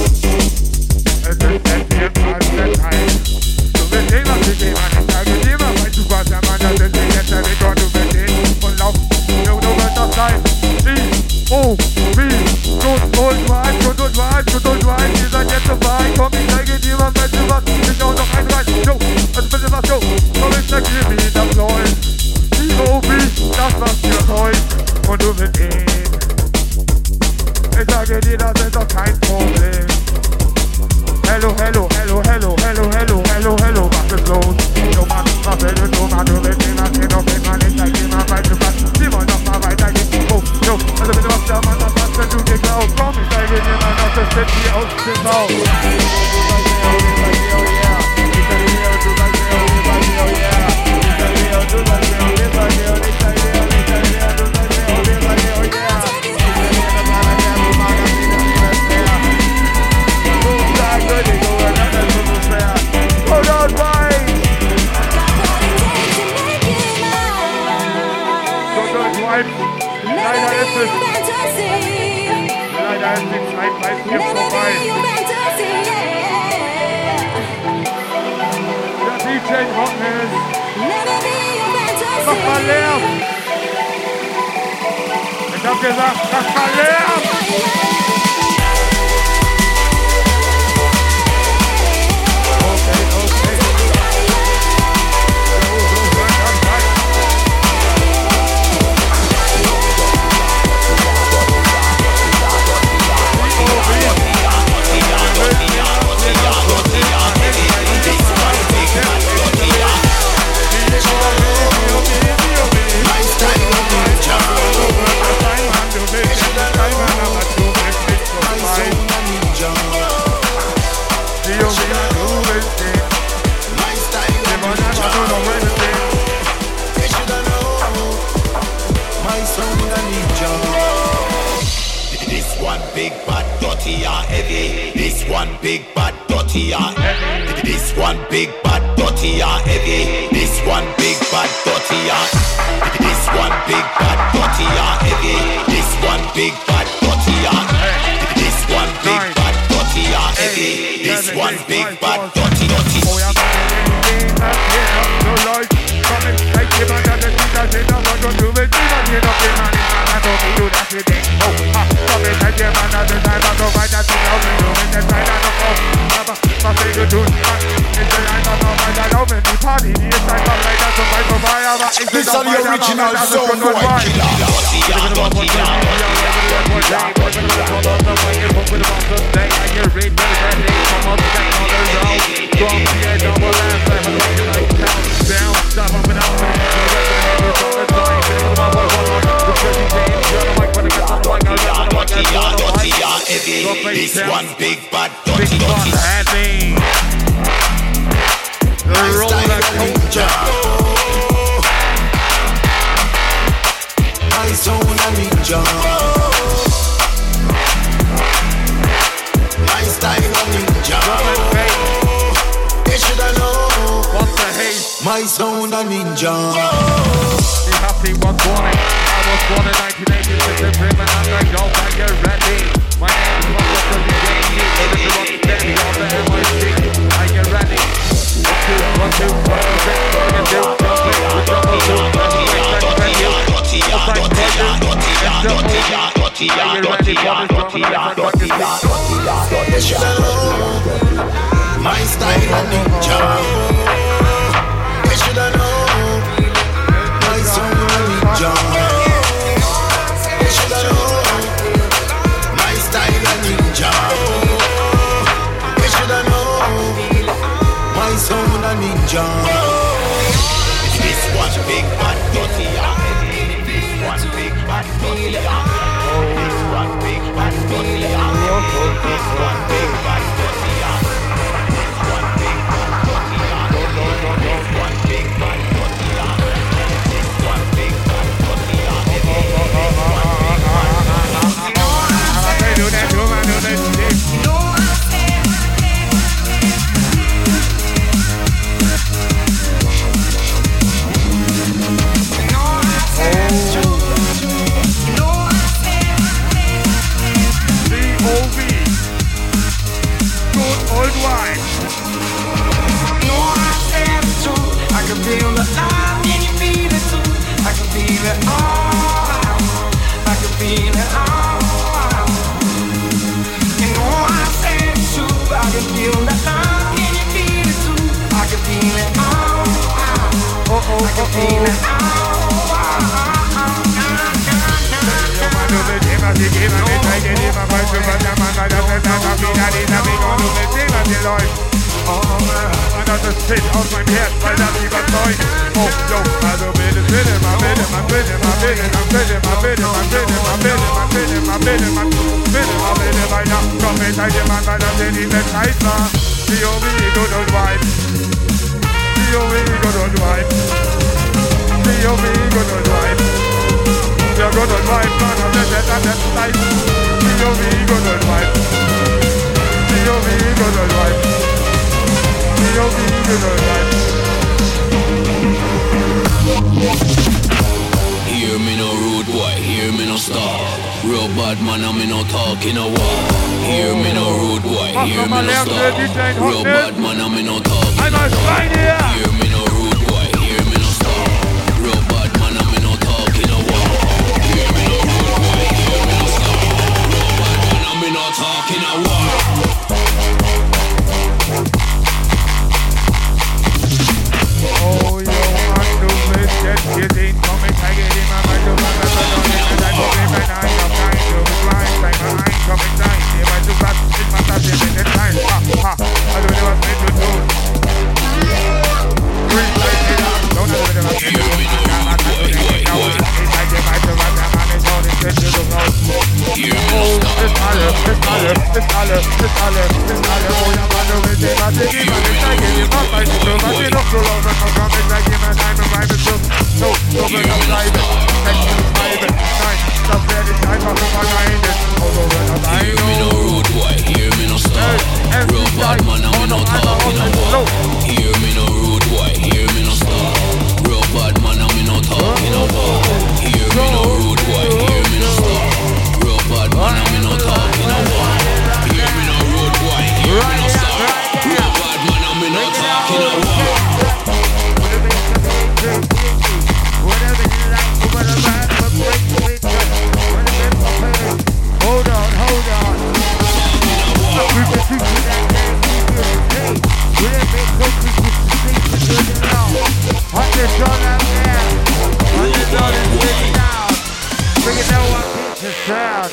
Speaker 2: Es ist jetzt hier fast der Teil. Du willst sehen, was ich sehe, Mann. Ich sage dir mal, weißt du was, der Mann, das ist jetzt der Weg und du willst sehen und laufen. Jo, du wirst das sein. D O V, gut und weit, gut und weit, gut und weit. Ihr seid jetzt dabei. Komm, ich zeige dir mal, weißt du was? Ich auch noch ein rein. Jo, also bitte was, jo. Komm, ich zeig dir, wie das läuft. D O V, das was für heute. Und du willst gehen. Ich sage dir, das ist doch kein Problem. Hello, hello, hello, hello, hello, hello, hello, hello, was ist los? Jo, Mann, was willst du, Mann, du willst gehen, was geht auf den Mann, ich zeig dir mal, weißt du was? Sie wollen noch mal weitergehen. Oh, jo, also bitte was, der Mann, das hast wenn du geglaubt. Komm, ich zeige dir mal, dass das Shit hier aus dem Bauch. Leider ist es. Leider ist die Zeit bleibt hier vorbei. Der D J Hotness. Mach mal Lärm. Ich hab gesagt, mach mal Lärm.
Speaker 3: This one big bad dirty and heavy. This one big bad dirty and heavy. This one big bad dirty and This one big bad dirty and heavy. This one big bad dirty and This one big bad dirty and heavy. This one
Speaker 2: know me do that with it. Oh, ha, come and take your man at the time. I go find that thing out in the room. In the side, I don't know. Never, my finger tune. It's the night, I don't find that out in the party. The inside, come like that, so fight for fire.
Speaker 7: This is the original Sound Boy Killer.
Speaker 3: This one big bad dirty dirty.
Speaker 2: Heavy. Roller coaster.
Speaker 7: My sound a ninja. My style a ninja. You shoulda know.
Speaker 2: What's the haste?
Speaker 7: My sound a ninja.
Speaker 2: Be happy was born in. I was born in nineteen eighty-six in Bremen and I go when you're ready. My name is Russell for the game. This is what the daddy on the M I C. Are you ready? One, two, one, two, one, two, six, one, two, one, two, one, double two, one, two, one, two, one, two, one,
Speaker 7: You shoulda know. My style a ninja. You shoulda know. My sound a ninja. You shoulda know. My style a ninja. You shoulda know. My sound a ninja.
Speaker 3: This one big bad dirty. This one big bad dirty. This one big bad dirty. This one big bad dirty. This one big bad dirty. This one big bad dirty. This one big bad dirty.
Speaker 2: do that, do that, do that.
Speaker 8: Hear me no rude boy, hear me no star. Real bad man, I'm no talking a war. Hear me no rude boy, hear me no star. Real bad man, I'm no talking a war. Hear me no rude boy, hear me no star. Real bad man, I'm no talking a war. Hear me no rude boy, hear me no star. Real bad man, I'm no talking a war.
Speaker 2: Oh, yo, man, do it, get it in, come and take it in, my mind, do it, I don't need to go in my night, I'm trying to be blind, like my mind, come and die, if I do that, it's my time, in the time, ha, ha, I don't know what me to do. Three, like it up, don't know what I'm going to do, I'm not going to do it, now, it's like if I do what I'm on, it's all in the to go. Oh, it's color, it's color, it's color, it's color, it's color, oh, yeah, man, do it, if I take it, man, it's like it, if I fight it, so I did not roll over, no comment, like it, man, I'm a private, so, no, no, but I'm private, like you, private, nine, stop there, it's time, I'm behind it, although when I'm dying,
Speaker 8: hear me no rude boy, hear me no star. Real bad man, I'm no talking a war. Hear me no rude boy, hear me no star. Real bad man, I'm no talking a war. Hear me no rude boy, hear me no star. Real bad man, I'm no talking a war. Hear me no rude boy,
Speaker 1: sound.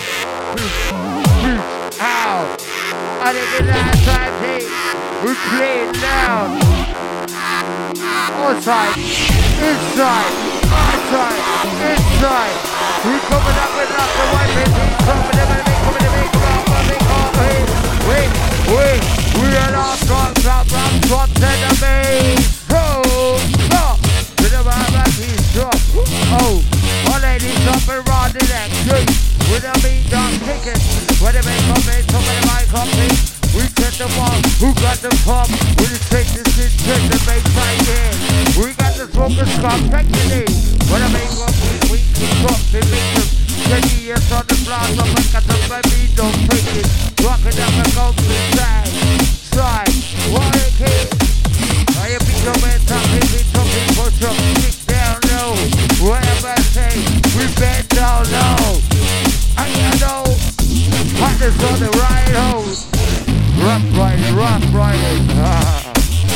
Speaker 1: Out. I think it's that time, hey. We play it loud. Outside, inside, outside, inside. We coming up with not the white baby. Coming up with me, coming to make rock, coming up, hey. Wait, wait, we are not drop, drop, drop, drop, send a bass. Oh, stop. With the vibe, he's drop. Oh, all ladies up and round the neck. With a beat down ticket, when they make up it, some of the mic up it. We set the wall, who got the pump? We just take this shit, take the bass right in. We got the focus club, technically. When I make up it, we keep up, they make them twenty years on the plaza, but got the baby, don't take it. Rock it up and go to the side, side, what a kid. I have been coming, talking, been talking, push up, kick down low. Whatever I say, we bend down low. I know, hotness on the right hose. Rock riding, rock riding. Ah.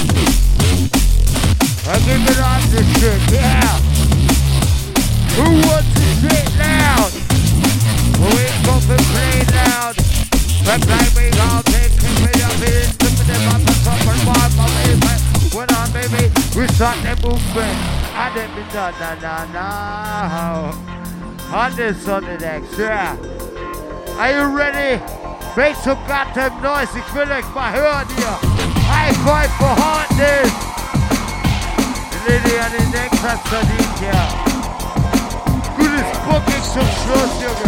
Speaker 1: I give it on this shit, yeah. Who wants to shit loud? We go for play loud. But like me, I'll take it up here. Slip it up on top and bar, my baby. What on, baby? We start the movement. I didn't be done, nah, nah, nah. Hotness on the next, yeah. Are you ready? Make some goddamn noise. Ich will euch mal hören hier. High five for Hotness. Lady an den Next hat's verdient, ja. Gutes Booking zum Schluss, Junge.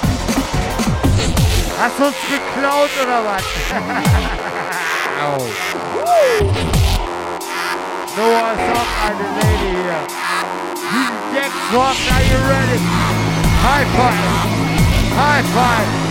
Speaker 1: Hast du uns geklaut oder was? Oh. No one's up on the lady here. Next walk, are you ready? High five. High five!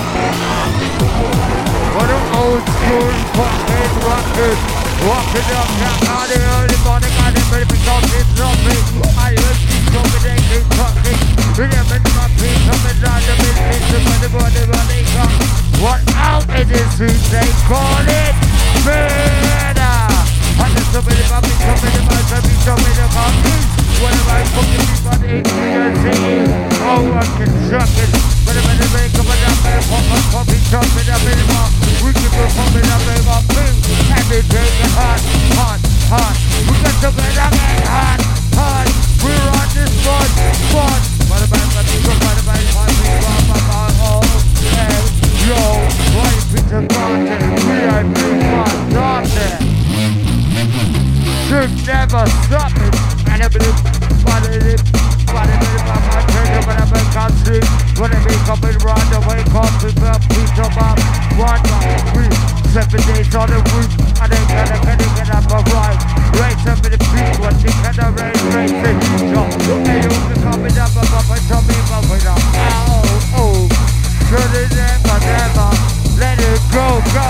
Speaker 1: What an old school fucking rocket! Walking up now, the early morning, I didn't really because it's not me. I heard you coming, they keep talking. Remember my feet coming down the business, but the body running up. What out in the streets, they call it murder! And there's somebody about me coming, about me coming, about me. What am I fucking people in here? Oh, I can suck it. But I'm gonna make up a number, pop up, pop it, chop it up in the mouth. We can go pop it up in my food. And they take it hot, hot, hot. We got to get up and hot, hot. We're on this spot, spot. But I'm gonna make up, but I'm gonna make up, but I'm gonna oh, hey, yo, white pizza content. We are big fun, stop there. Should never stop it. And I believe, what it is. What it is about my treasure when I make up sleep. When I make up and run the wake up, people up, beat up up. One, two, three, seven days on the week. And they can I can get up and ride. Race up in the beat, what they can I race, race the heat up. Hey, you can come it up, up, up, and tell me about it up. Oh, oh, should it never, never, let it go, go.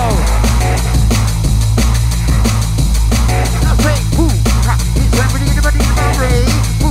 Speaker 1: I say, who, ha, he's everybody, anybody, anybody, who.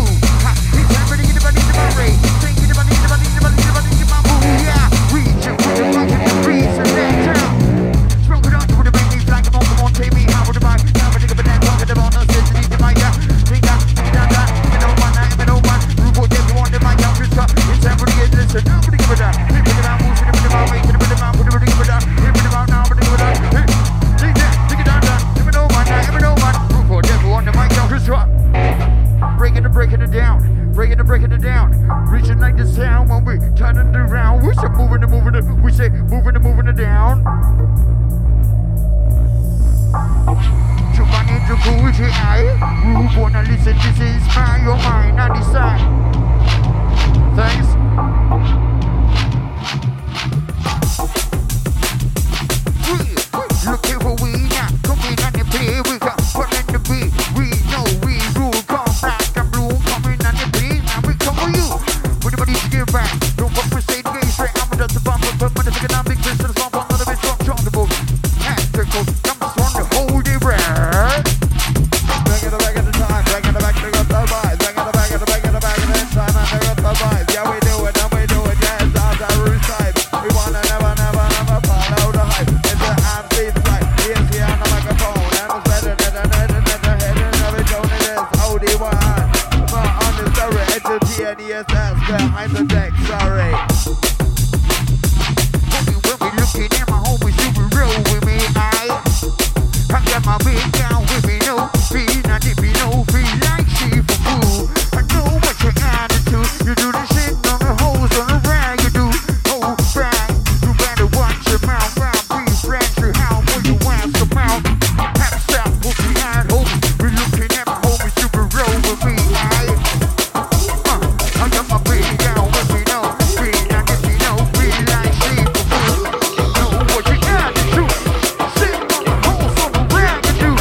Speaker 1: looking at my homies, you will roll with me. I, I got my big down with me, no feel, not if you know, feel like she for fool. I know what your attitude, you do the shit on the hoes on the rag, you do, oh, brag. You better watch your mouth, I'll be friends, you how will you ask about? Have a stop, put me out, homies, we looking at my homies, you will roll with me. I, uh, I got my big down with me, no feel, not if you know, feel like she for fool. Know what your attitude, sit on the hoes on the rag, you do.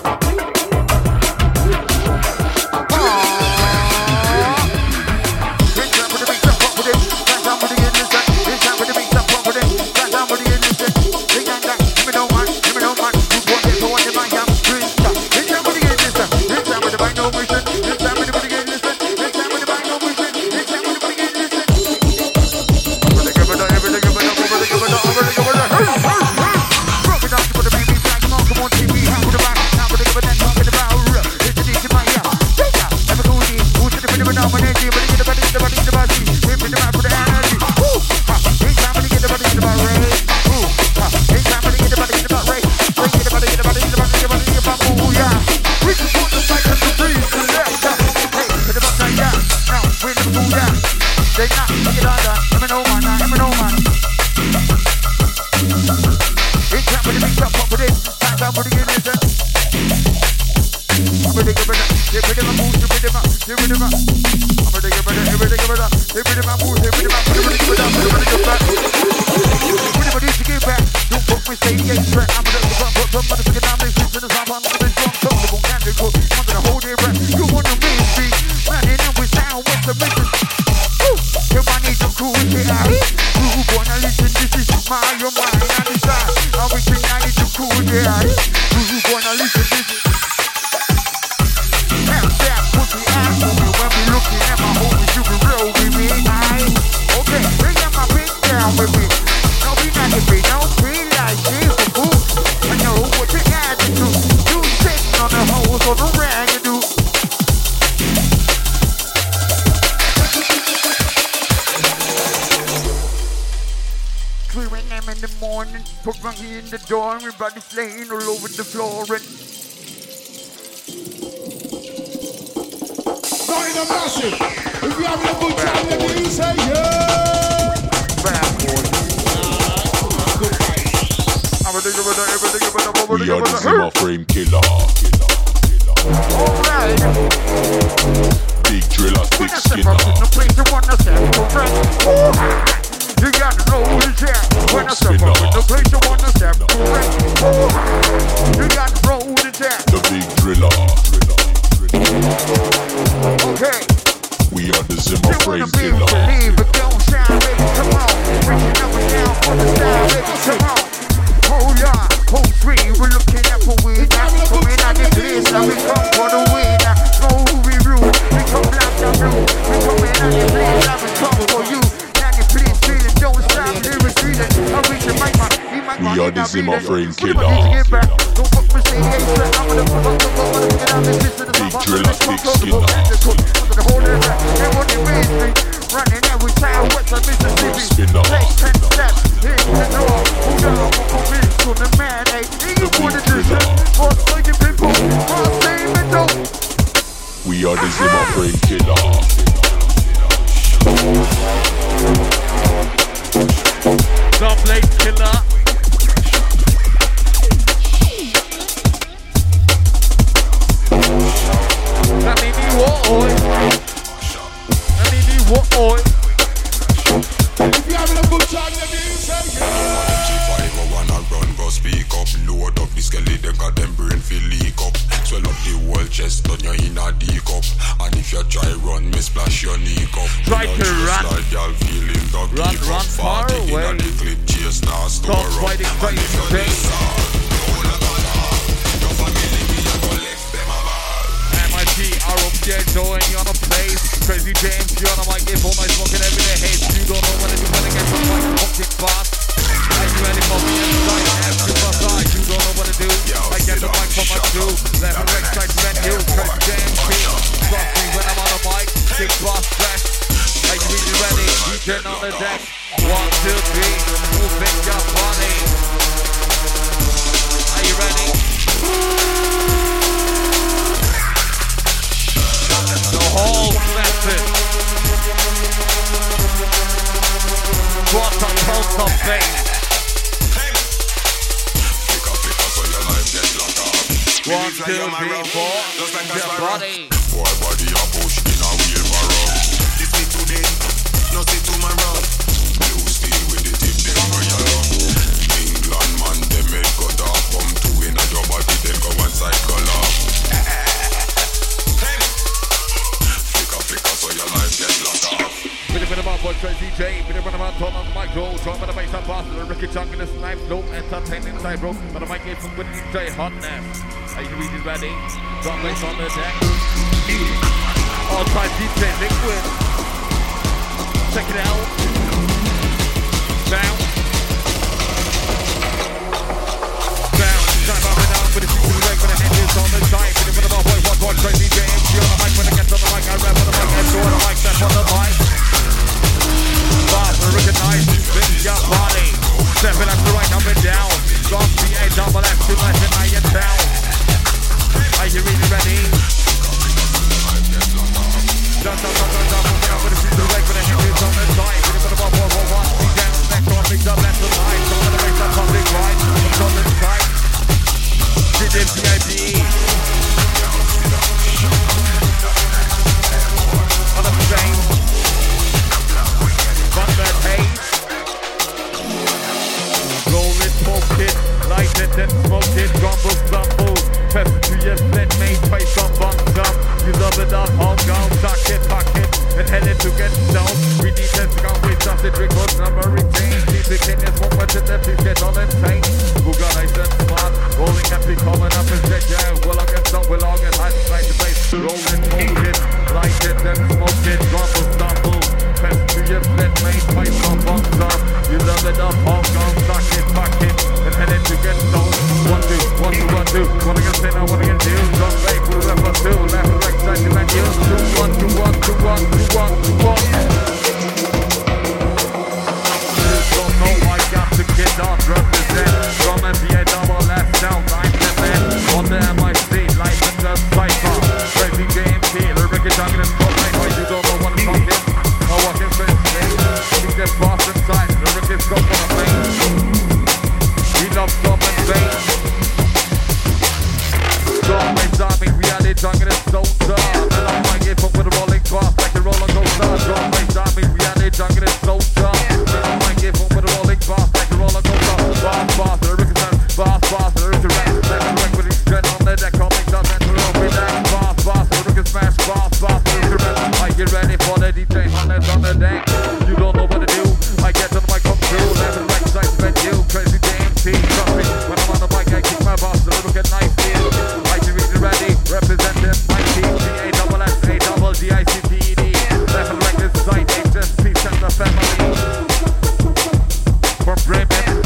Speaker 1: Everybody's laying all over the floor and
Speaker 5: Not in a massive. If you're having a good time, let me say yeah.
Speaker 1: bad boy.
Speaker 2: We are the Zimmer Frame Killer.
Speaker 1: Alright.
Speaker 2: Big Driller,
Speaker 1: When
Speaker 2: Thick
Speaker 1: I step
Speaker 2: Skinner.
Speaker 1: up in the place, you wanna step to friend. You gotta know the jack. When I step up in the place, you wanna step to friend. You gotta roll the jack.
Speaker 2: The Big Driller.
Speaker 1: Okay.
Speaker 2: We are the Zimmer
Speaker 1: You wanna
Speaker 2: Frame
Speaker 1: be
Speaker 2: Killer.
Speaker 1: believe it, don't shine, baby, come on. Reaching up and down for the style, baby, come on. Hold on, hold three, we're looking at for winner. Coming out the place, now we come for the winner. Know who we rule, we come black and blue. We coming out the place, now we come for you. Now the place feeling, don't stop, lyrics feeling. I reach the mic, man, he might
Speaker 2: We are the Zimmer Frame Killer.
Speaker 1: Don't fuck me, say hey, sir, I'm gonna fuck up, I'm gonna get out this shit to the
Speaker 2: Big
Speaker 1: top.
Speaker 2: Driller, Thick Skinner.
Speaker 1: The whole area, they want to raise me. Running every time, west of Mississippi.
Speaker 2: Spinner.
Speaker 1: Take ten steps, hit the door. Who down, who come in, to the man, hey. You want to do this, for the people, for same and dope.
Speaker 2: We are the Zimmer Frame Killer.
Speaker 9: The Blade Killer. That made me what, oi? That made me what, oi? Everything on the deck. One, two, three. Moving your body. Are you ready? The whole lesson. Quarter post of faith. One, two, three, four. Your body.
Speaker 7: Boy, body a push in a wheelbarrow. This me today, no see tomorrow. Blue steel with the tip, them go yellow. England man, them head cut off. Come two in a your body, then go one side color. Flicker, flicker, so your life get locked off.
Speaker 9: Bit of about boy, Trey D J, bit of about turn on the micro, drum on the bass and bass, the Ricky Chunk in this knife, no entertaining side, bro. But I might get some good D J hotness. Are you really ready? Drum bass on the deck. All time D J Liquid. Check it out. Bounce. Bounce. Time up and down with the feet to the leg, with the hands on the side. Bit of about boy, one boy, Trey D J, M C on the mic, when I get on the mic, I rap on the mic, I throw on the mic, step on the mic. Boss, recognize, spin your body. Stepping up to right, up and down. Drop the A double F to left and now you're down. Are you really ready? Jump, jump, jump, jump, jump, moving up with the feet to the leg, with the hands on the side. With the ball, ball, ball, ball, feet down, next one, big up, left to right. Some of the race, that's public right. On the side. C D V I P. On the same. From the haze. Roll it, smoke it, light it, then smoke it, grumble, stumble. Press to your set, mate, twice some bump some. You love it up, home gone, suck it, pack it, and head it to get down. We need this gun, we just it, record number retain. Keep the king is one much in the please get all insane. Who got ice and smart, rolling happy, coming up and set down. We'll all get some, we'll all get high, try to base. Roll it, smoke it, light it, then smoke it, grumble, stumble. Press to your set, mate, twice some bump some. You love it up, home gone, suck it, pack it, and head it to get down. One, two, one, two, one, two, one again. Say now what I can do, drum break, we'll remember two, left and right side, you and you, two, one, two, one, two, one, two, one, two, one. Don't know I got to get on, represent, drum and be a double left down, I'm the man, on the M I C, life in the cypher, crazy game killer, Ricky Chunk in the spotlight, why you don't know what I'm talking, I walk in for his name, think that's boss inside, the Ricky's got on the face, he loves drum and bass. Always on me, reality jungle is so tough. And I might get put with a rolling cross like a roller coaster. Always on me, reality jungle is so tough. And I might get put with a rolling cross like a roller coaster. Boss, boss, the Ricky Chunk, boss, boss, the Ricky Chunk. Let's wreck with each gun on the deck, coming up and to roll with that. Boss, boss, the Ricky Smash, boss, boss, the Ricky Chunk. I get ready for the D J Hunters on the deck. You don't know what to do. I get on the mic, come through. Left and right side, spend you. Crazy D M T, trust me. When I'm on the mic, I keep my boss, the little knife feel. Ready, representing my team, C A double S, A double D I C T E D. Left and right this side, H S P, and the family. From Bremen.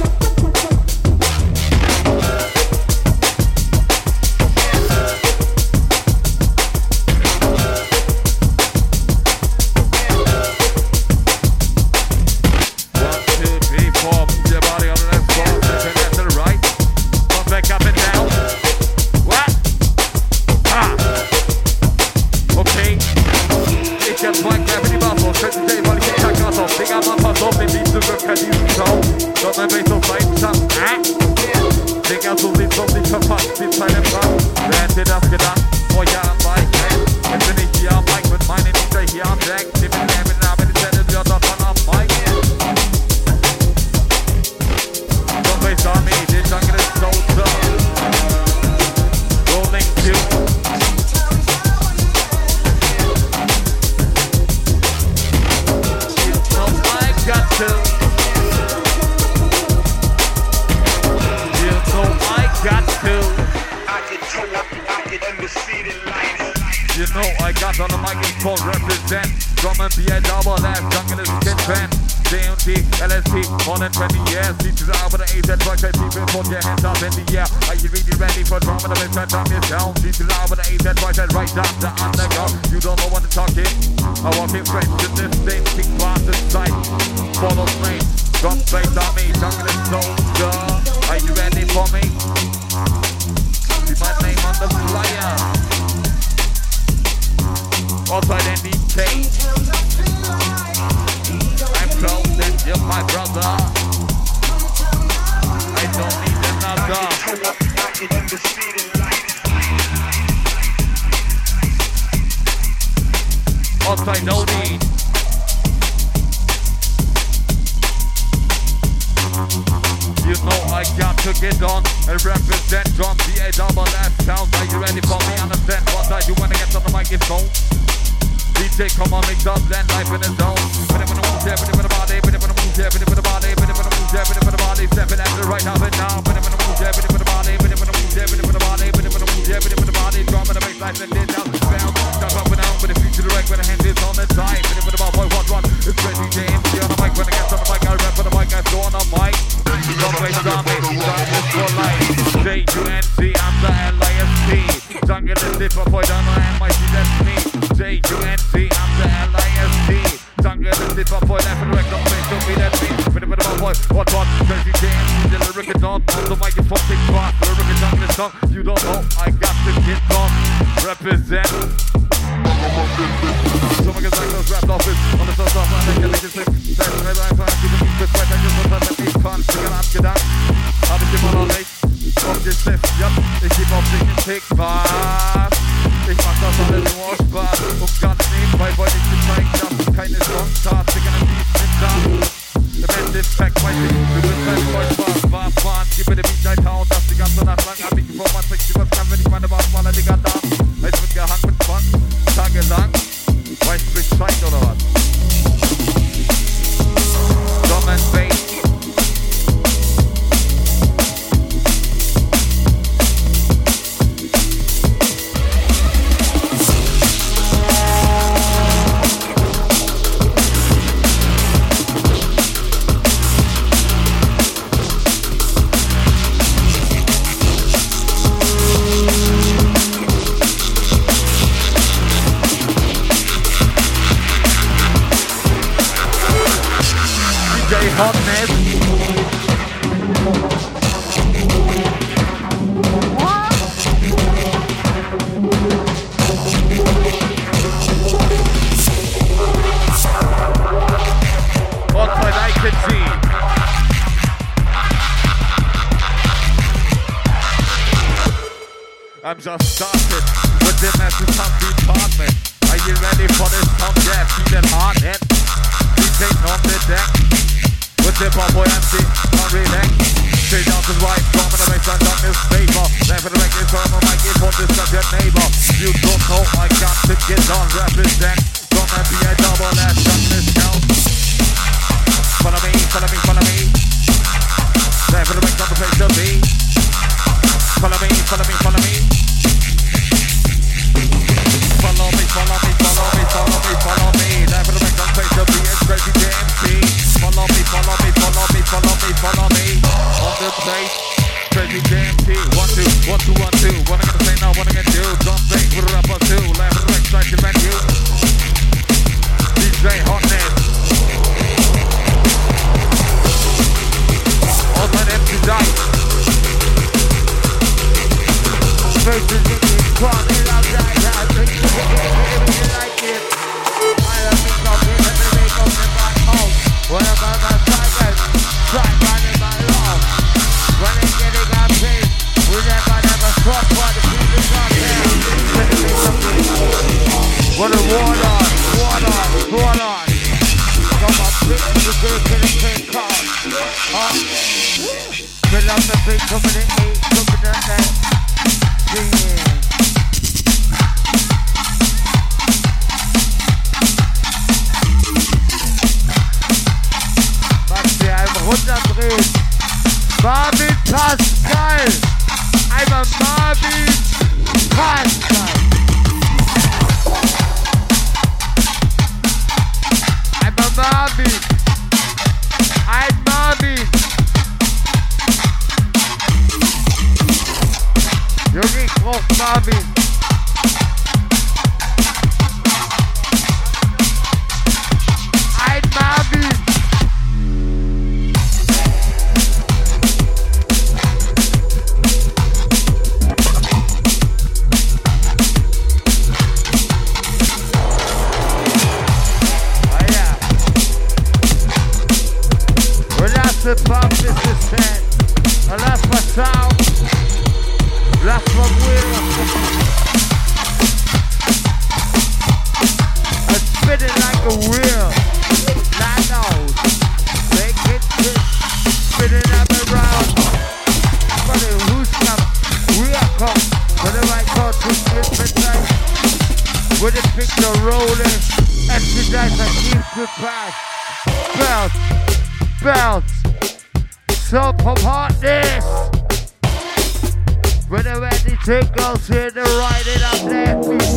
Speaker 9: One, two, three, four, move your body on the left four, left and left to the right. Come back up and down. Okay, ich hab zwei Gravity Buffalo, schätze ich weil ich den Tag aus auf. Digga, man pass auf, den Beat zu wirken, diesen Sound. Sondern wenn ich auf Leidenschaft, äh? Digga, so sieht's aus, nicht verpasst, die Zeit im Raum. Wer hätte das gedacht? Vor Jahren war ich ey. Jetzt bin ich hier am Mic mit meinen D J hier am Deck. Die bin ich mit den Namen, die Channel, ja, davon am Mic. Don't waste on me, den Jungle ist so tough. Rolling two. Got to. You know I got to.
Speaker 7: I can toe up, I can undefeated light.
Speaker 9: You know I got on the microphone represent. Drum and be a double F, jungle is kid fan. D M T, L S P, more than twenty years. Teach you out with the A Z, right side, people put your hands up in the air. Are you really ready for drum and the bass, drum is down. Teach you out with the A Z, right side, right down the underground. You don't know what to talk in. I walk in straight to this thing, kick bosses. my brother. I don't need another. Outside no need. You know I got to get on and represent John B A double S sounds. Are you ready for me? Understand what I do when I get on the microphone? D J come on, mix up, then life in his zone. But if I move there, but if I body, but if I move there, but if I body, but if I move there, but if I body, stepping at the right up and down. But if I move there, but if I body, but if I move there, but if I body, but if I move there, but if I body, drum in the bass line, then down, bounce, jump up and down, but if you to the right, when the hand is on the side, but if I boy, what run? It's ready, D J M C on the mic. When I get on the mic, I rap on the mic, I go on the mic. Don't wait, stop it, start this for life. J U N C, I'm the L I S T. Jungle is different, boy, don't know M I C, that's me. J U N C, I'm the L I S T. Jungle is different, boy, left and right, don't say, don't be that me. But if I'm boy, what, what? Crazy J M C, the lyric is on. On the microphone, big boss, the lyric is on this song. You don't know, I got to get on. Represent. So my guys like those rap office on the south side, I can make it slip. Say, I don't have to keep it quiet, I just want to let me punch. Ich kann abgedankt, hab ich immer noch nicht. Auf den Stift, ja, ich geb auf dich den Tick, was? Ich mach das alles nur aus Spaß. Und ganz nebenbei wollte ich dir zeigen, dass du keine Chance hast. Ich kann ein Beat mit da. Im Endeffekt weiß ich, du bist halt voll Spaß. War fahren, gib mir den Beat ein Town, das die ganze Nacht lang hab ich geformt, man trinkt was kann, wenn ich meine Bartmaler, Digga, da. Es wird gehangen mit Zwang, tagelang. Weißt du Bescheid oder was? Drum and Bass. Hotness. What would I could see? I'm just started with the message on department. Are you ready for this song? Yeah, feel it hard head. D J on the deck. With the pop boy M C, on relax. Straight down to the right, drum in the bass line, done this favor. Left in the back, it's on the mic, it's on this your neighbor. You don't know, I got to get on, represent. Don't have to be a double ass, done this count. Follow me, follow me, follow me. Left in the back, on the place to be. Follow me, follow me, follow me. Follow me, follow me, follow me, follow me, follow me. Left in the back, on the place to be, it's crazy J M C. Follow me, follow me, follow me, follow me, follow me. On the place, crazy J M C. One, two, one, two, one, two. What I'm gonna say now, what I'm gonna do. Don't think we're up or two. Left and right side to venue. D J Hotness. All my M C dice. Faces in the crowd, they love that. I think you like it. I love it, love it, let me make up the back home. What about my cycle? Try running my love. When they get it got paid, we never, never stop for the people got there. Let me make something. What a war on, war on, war on. Come on, bitch, you go to the same car. Huh? Fill up the big coming in eight, coming in nine. Yeah. Runterdrehen. Marvin Pascal. Einmal Marvin Pascal. Einmal Marvin. Ein Marvin. Junge, ich brauch Marvin. Ein Marvin.
Speaker 1: slip up, this is ten. And that's my sound. That's my wheel. I'm spinning like a wheel. Nine nose. Make it spin. Spinning up and round. But who's come? We are come. But the right call to slip and tight. With the picture rolling. Empty dice and keep good pass. Bounce. Bounce. So pop hotness. When the ready take goes here to ride it up there.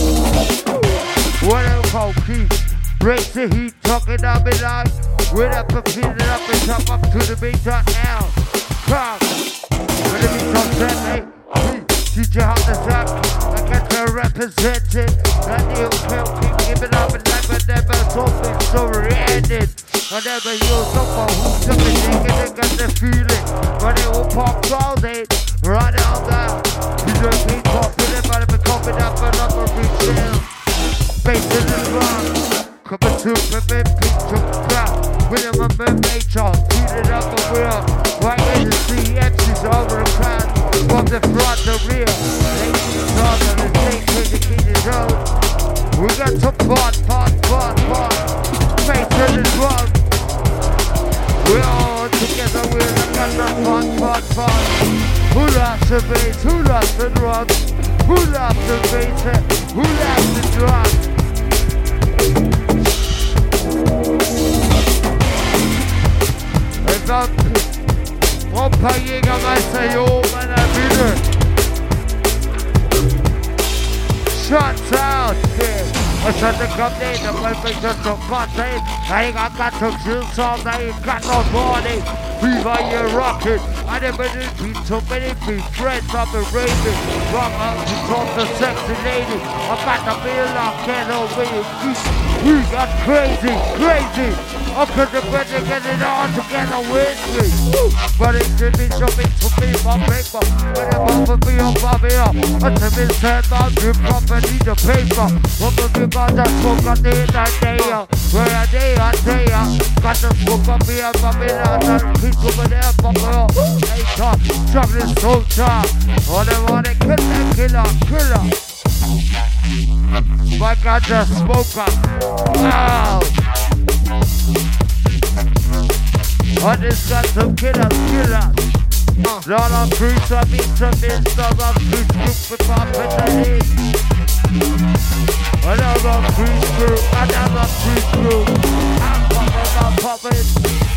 Speaker 1: What a call keep. Break the heat, talking up and out. With up and feeling up and top up to the beat on L. Come. When the beat on set, hey. Teach you how to suck. I got to represent it. That new pill keep giving up and never, never talking so ended. I never use up for who's up and taking it, got the feeling. But it will pop all day, right on down. You just keep popping it, but I'm coughing up and up and reach Face in the ground, coming to the big picture crowd. With a member nature, feeling up a wheel. Right in the C M Cs over the crowd. From the front to rear, ladies on the stage with the kiddies out. We got to part, part, part, part. Face in the ground. We're all together, we're the kind of fun, fun, fun. Who loves the bass, who loves the drums? Who loves the bass, who loves the drums? If I'm Opa Jägermeister hier oben an der Bühne. Shots out, kid. I said to come in, the perfect just to party. I ain't got to chill songs, I ain't got no money. Viva, you're rockin'. I never did beat so many be friends, I've been raving. Rock out to talk to sexy lady. I'm about to be a lot, can't over you. We got crazy, crazy. I couldn't better get it all together with me. But it did me something to me, my paper. When I'm over me, I'm bobbing up. Until me said, I'll give property the paper. What if you got that smoke on the night day? Where are they? I say, got the smoke on me, I'm bobbing up. That piece over there, bobbing up. Hey, top, chocolate soldier. All they want to kill that killer, killer. My God, the smoker. Wow. I just got some killers, killers. Lot of creeps, I mean some installs of creeps, group with my penalty. Another creep crew, another creep crew. I'm popping, I'm popping.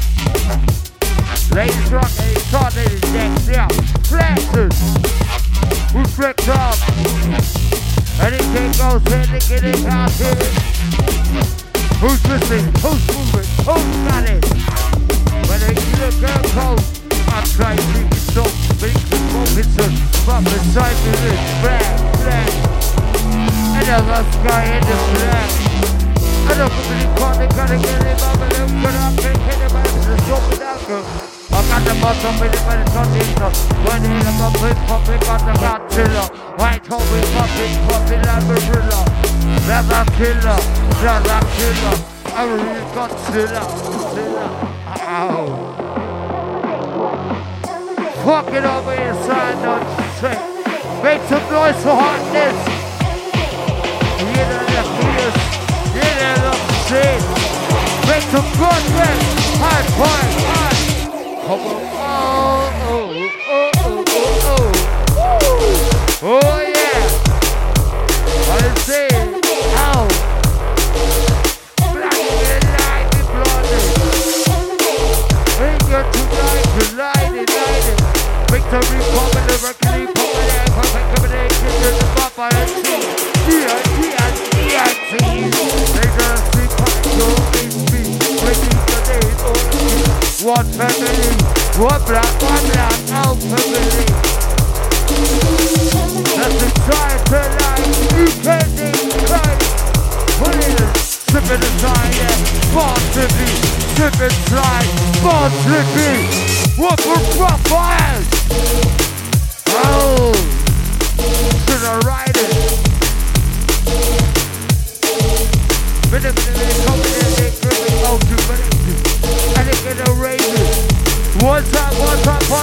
Speaker 1: Ladies rock, they started in next, yeah. Flashes, we flicked up. Anything goes in, they get it out here. Who's listening? Who's moving? Who's got it? When I see the girl cold, I try to make it so, make it focus, but beside me is black, black. And there's a sky in the black. I don't really call it, gotta get it, but I'm gonna pick it, but it's a stupid alcohol. I got the bottom with it, but it's not in the when he has a big puppet, got the Godzilla. White Toby puppet, puppet, like a gorilla. There's a killer, there's a killer. I really got Godzilla, Godzilla. Ow. Fuck it over inside, don't say. Make some noise for hotness. Get in the fetus. Get in the shit. Make some good rest. High point, high. Come on. Oh, oh, oh, oh, oh, oh. Oh, yeah. I say, ow. Black and light, the blood. Tonight, tonight, tonight. Victory, poppin', the mercury, poppin', and perfect combination to the pop I see. D I T I T I T. They gonna see particle in me. Making the day only. One family, one black, one black, out family. That's the time to life. You can't decide. Put it in. Slip it aside, yeah. Born to be. Slip it slide. Born to be. What for profiles? Oh. Should I ride it? Minute, minute, they come in and they grip it out to minute. And they get a raise it.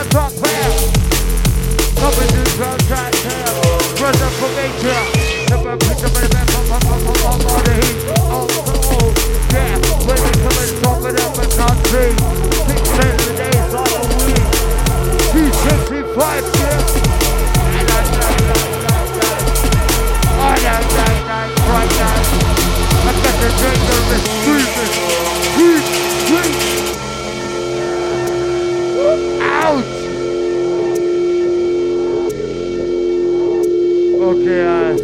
Speaker 1: the top pair. Coming to the track here. Brother from Asia. Never pick up the back up, up, up, up, up, on the heat. Oh, oh, yeah. When we come and top it up and can't see. Six days a day is all the week. two sixty-five years. And I like, like, like, like. I like, like, like, right now. I got the drink of the screaming. Sweet, sweet. Ouch. Okay, alles.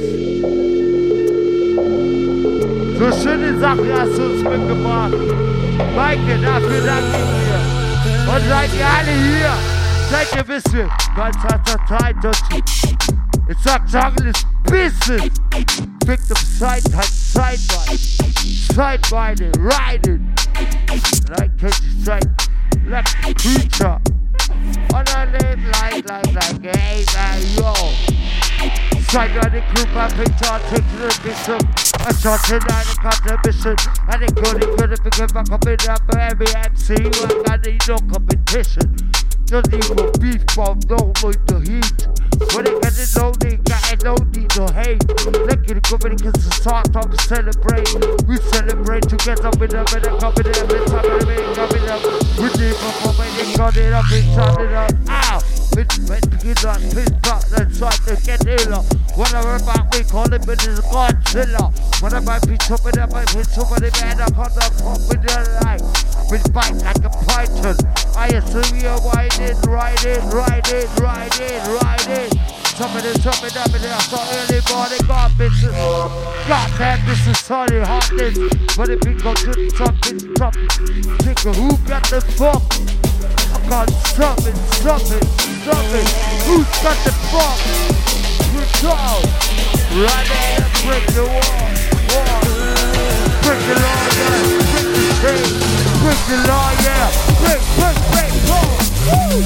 Speaker 1: So schöne Sachen hast du uns mitgebracht. Maike, dafür danke ich dir. Und seid ihr alle hier? Seid ihr bisschen? Ganz harter Zeit, Dottie. It's not jungle, it's business. Pick the side, halt sideways. Sideways, riding. Like catch sight, like a creature. On a lane, like, like, like, hey, man, yo. Side on the group, I picked on, take the mission. I shot it out and got the mission. And it could, it could have been back up in up for every M C. I need no competition. Don't need no beef bomb, don't like the heat. When they get it, no need, got it, no need no hate. Look at the company, cause the start up to celebrate. We celebrate together with them, and they're coming up, and they're coming up. We need for coming, they got it up, and shot it up. Ow! It's meant to get on, pin top, and try to get iller. Whatever about we call it, but it's Godzilla. When I might be chopping up, I put somebody man, I caught the pop with the light. With bite like a python. I assume you're riding, riding, riding, riding, riding. Chopping it, chopping up, and I saw early morning, God business. God damn, this is solid hotness. But if we go to the top, it's top. Think of who got the fuck? I got something, something, something. Who's got the fuck? Good job. Right there, break the wall, wall. Break the law, yeah. Break the chain. Break the law, yeah. Break, break, break, go. Woo!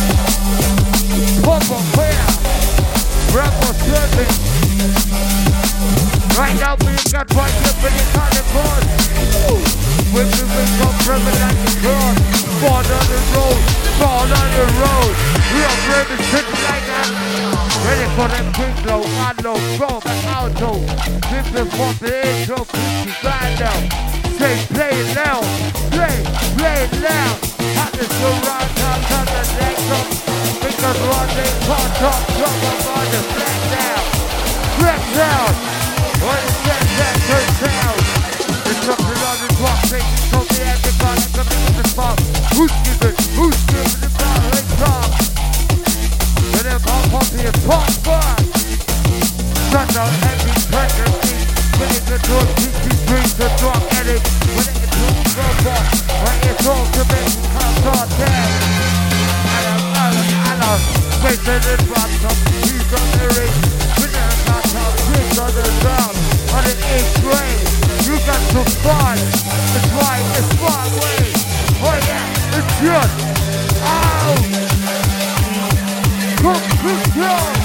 Speaker 1: Pop up here. Rebel service. Right now, we got right here for the kind of board. When we wake up, rubbing like a cross. Fall on the road, fall on the road. We are brave sitting like that. Ready for that quick low, I low, throw back auto. This is what the intro, fifty grand now. Say play it loud, play, play it loud. How this go round, top, top, the next up. Because one day, top, top, top, I'm on the flat down. Flat down. What is that, that, turn down. There's something on the block, they told me at the gun, I'm coming to the spot. Who's giving, who's giving the battle, they talk. When they pop up here, pop back. Shut down every pregnancy. When they get to a sixty-three, the drug addict. When they get to a robot, when it's all to me, I'm not dead. I am, I am, I am. Facing the drop top, he's on the ring. When they're not top, he's on the ground. On the eighth grade, you got to fight. It's right, it's my way. Oh yeah, it's good. Ow! Come, come, come.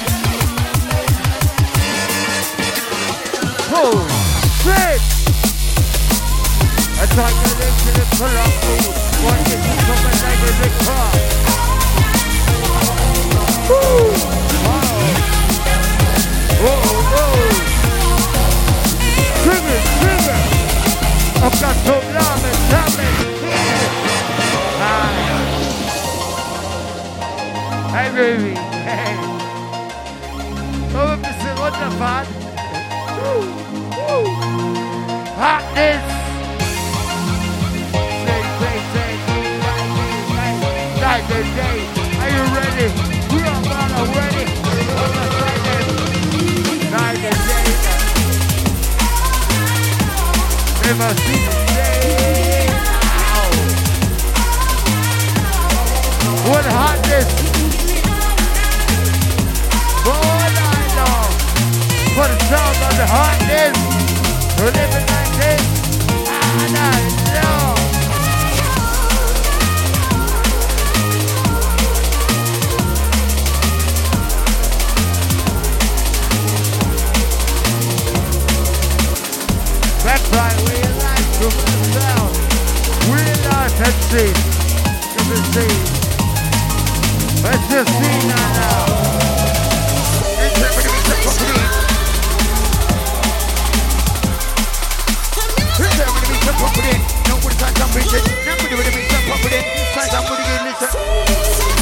Speaker 1: Oh, shit! I thought you lived in the Colombo. Why did you come and like in the car? Woo! Wow! Oh, oh! Sing it, sing it! I've got some love and talent. Hey baby, hey. Kom een beetje runterfahren. Woo, woo. Hotness. Say, say, say, say, night and day. Are you ready? We are not ready. Night and day. Never see the day. What hotness. All night long, for the sound of the hotness, we're living like this, all night long. That's right, we like to the sound, we like to see, to the scene. Justina now. It's time for the mix up properly. It's time for the mix up properly. Now put the time down, bitch. Now put the mix up properly. Time down, put it in, listen.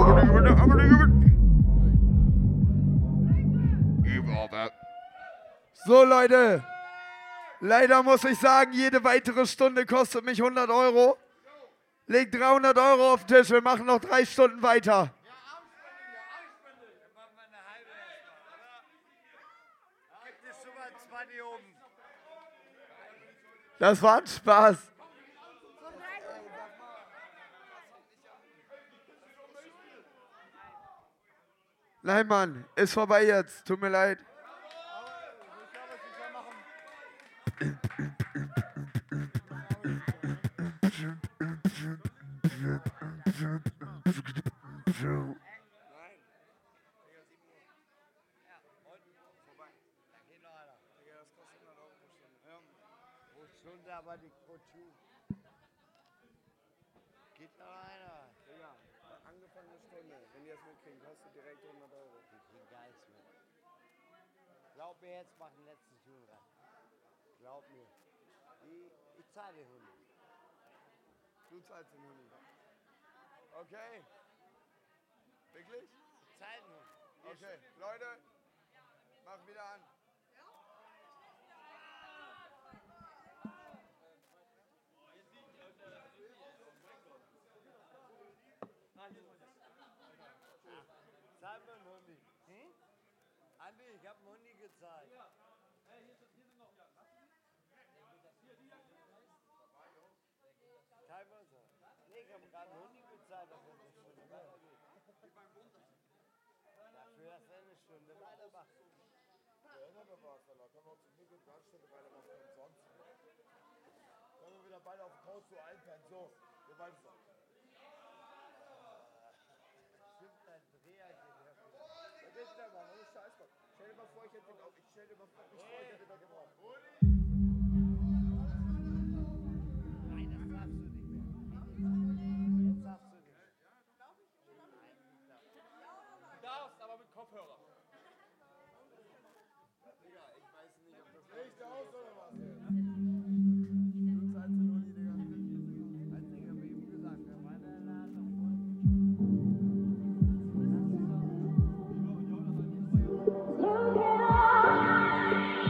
Speaker 1: So, Leute. Leider muss ich sagen, jede weitere Stunde kostet mich hundert Euro. Leg dreihundert Euro auf den Tisch, wir machen noch drei Stunden weiter. Das war ein Spaß. Nein, Mann, ist vorbei jetzt. Tut mir leid.
Speaker 10: Aber die Coach geht noch einer. Digga, angefangene Stunde. Wenn die das mitkriegen, kostet direkt hundert Euro. Die kriegen gar nichts mehr. Glaub mir, jetzt machen letzten Schuh rein. Glaub mir. Ich, ich zahle den Hund.
Speaker 1: Du zahlst den Hund. Okay. Wirklich?
Speaker 10: Ich zahle den Hund.
Speaker 1: Okay, Leute, mach wieder an.
Speaker 10: Zahl mir einen Hundi. Hm? Andi, ich hab einen Hundi gezahlt. Ja. Hey, hier, hier sind noch ja. Teilweise. Nee, ich hab gerade einen Hundi bezahlt, dass er eine Stunde weitergeht. Dafür, dass er eine Stunde weitermacht.
Speaker 5: Ja, da war's dann. Da können wir auch zum Glück eine Stunde weitermachen umsonst. Können wir wieder beide auf den Couch so einpennen. So, wir beide so.
Speaker 10: Stimmt, dein Dreher geht her.
Speaker 5: Ja, geht wieder mal, ohne Scheiß, Mann. Stell dir mal vor, ich hätte den auch, ich stell dir mal vor, ich hätte den da gebraucht.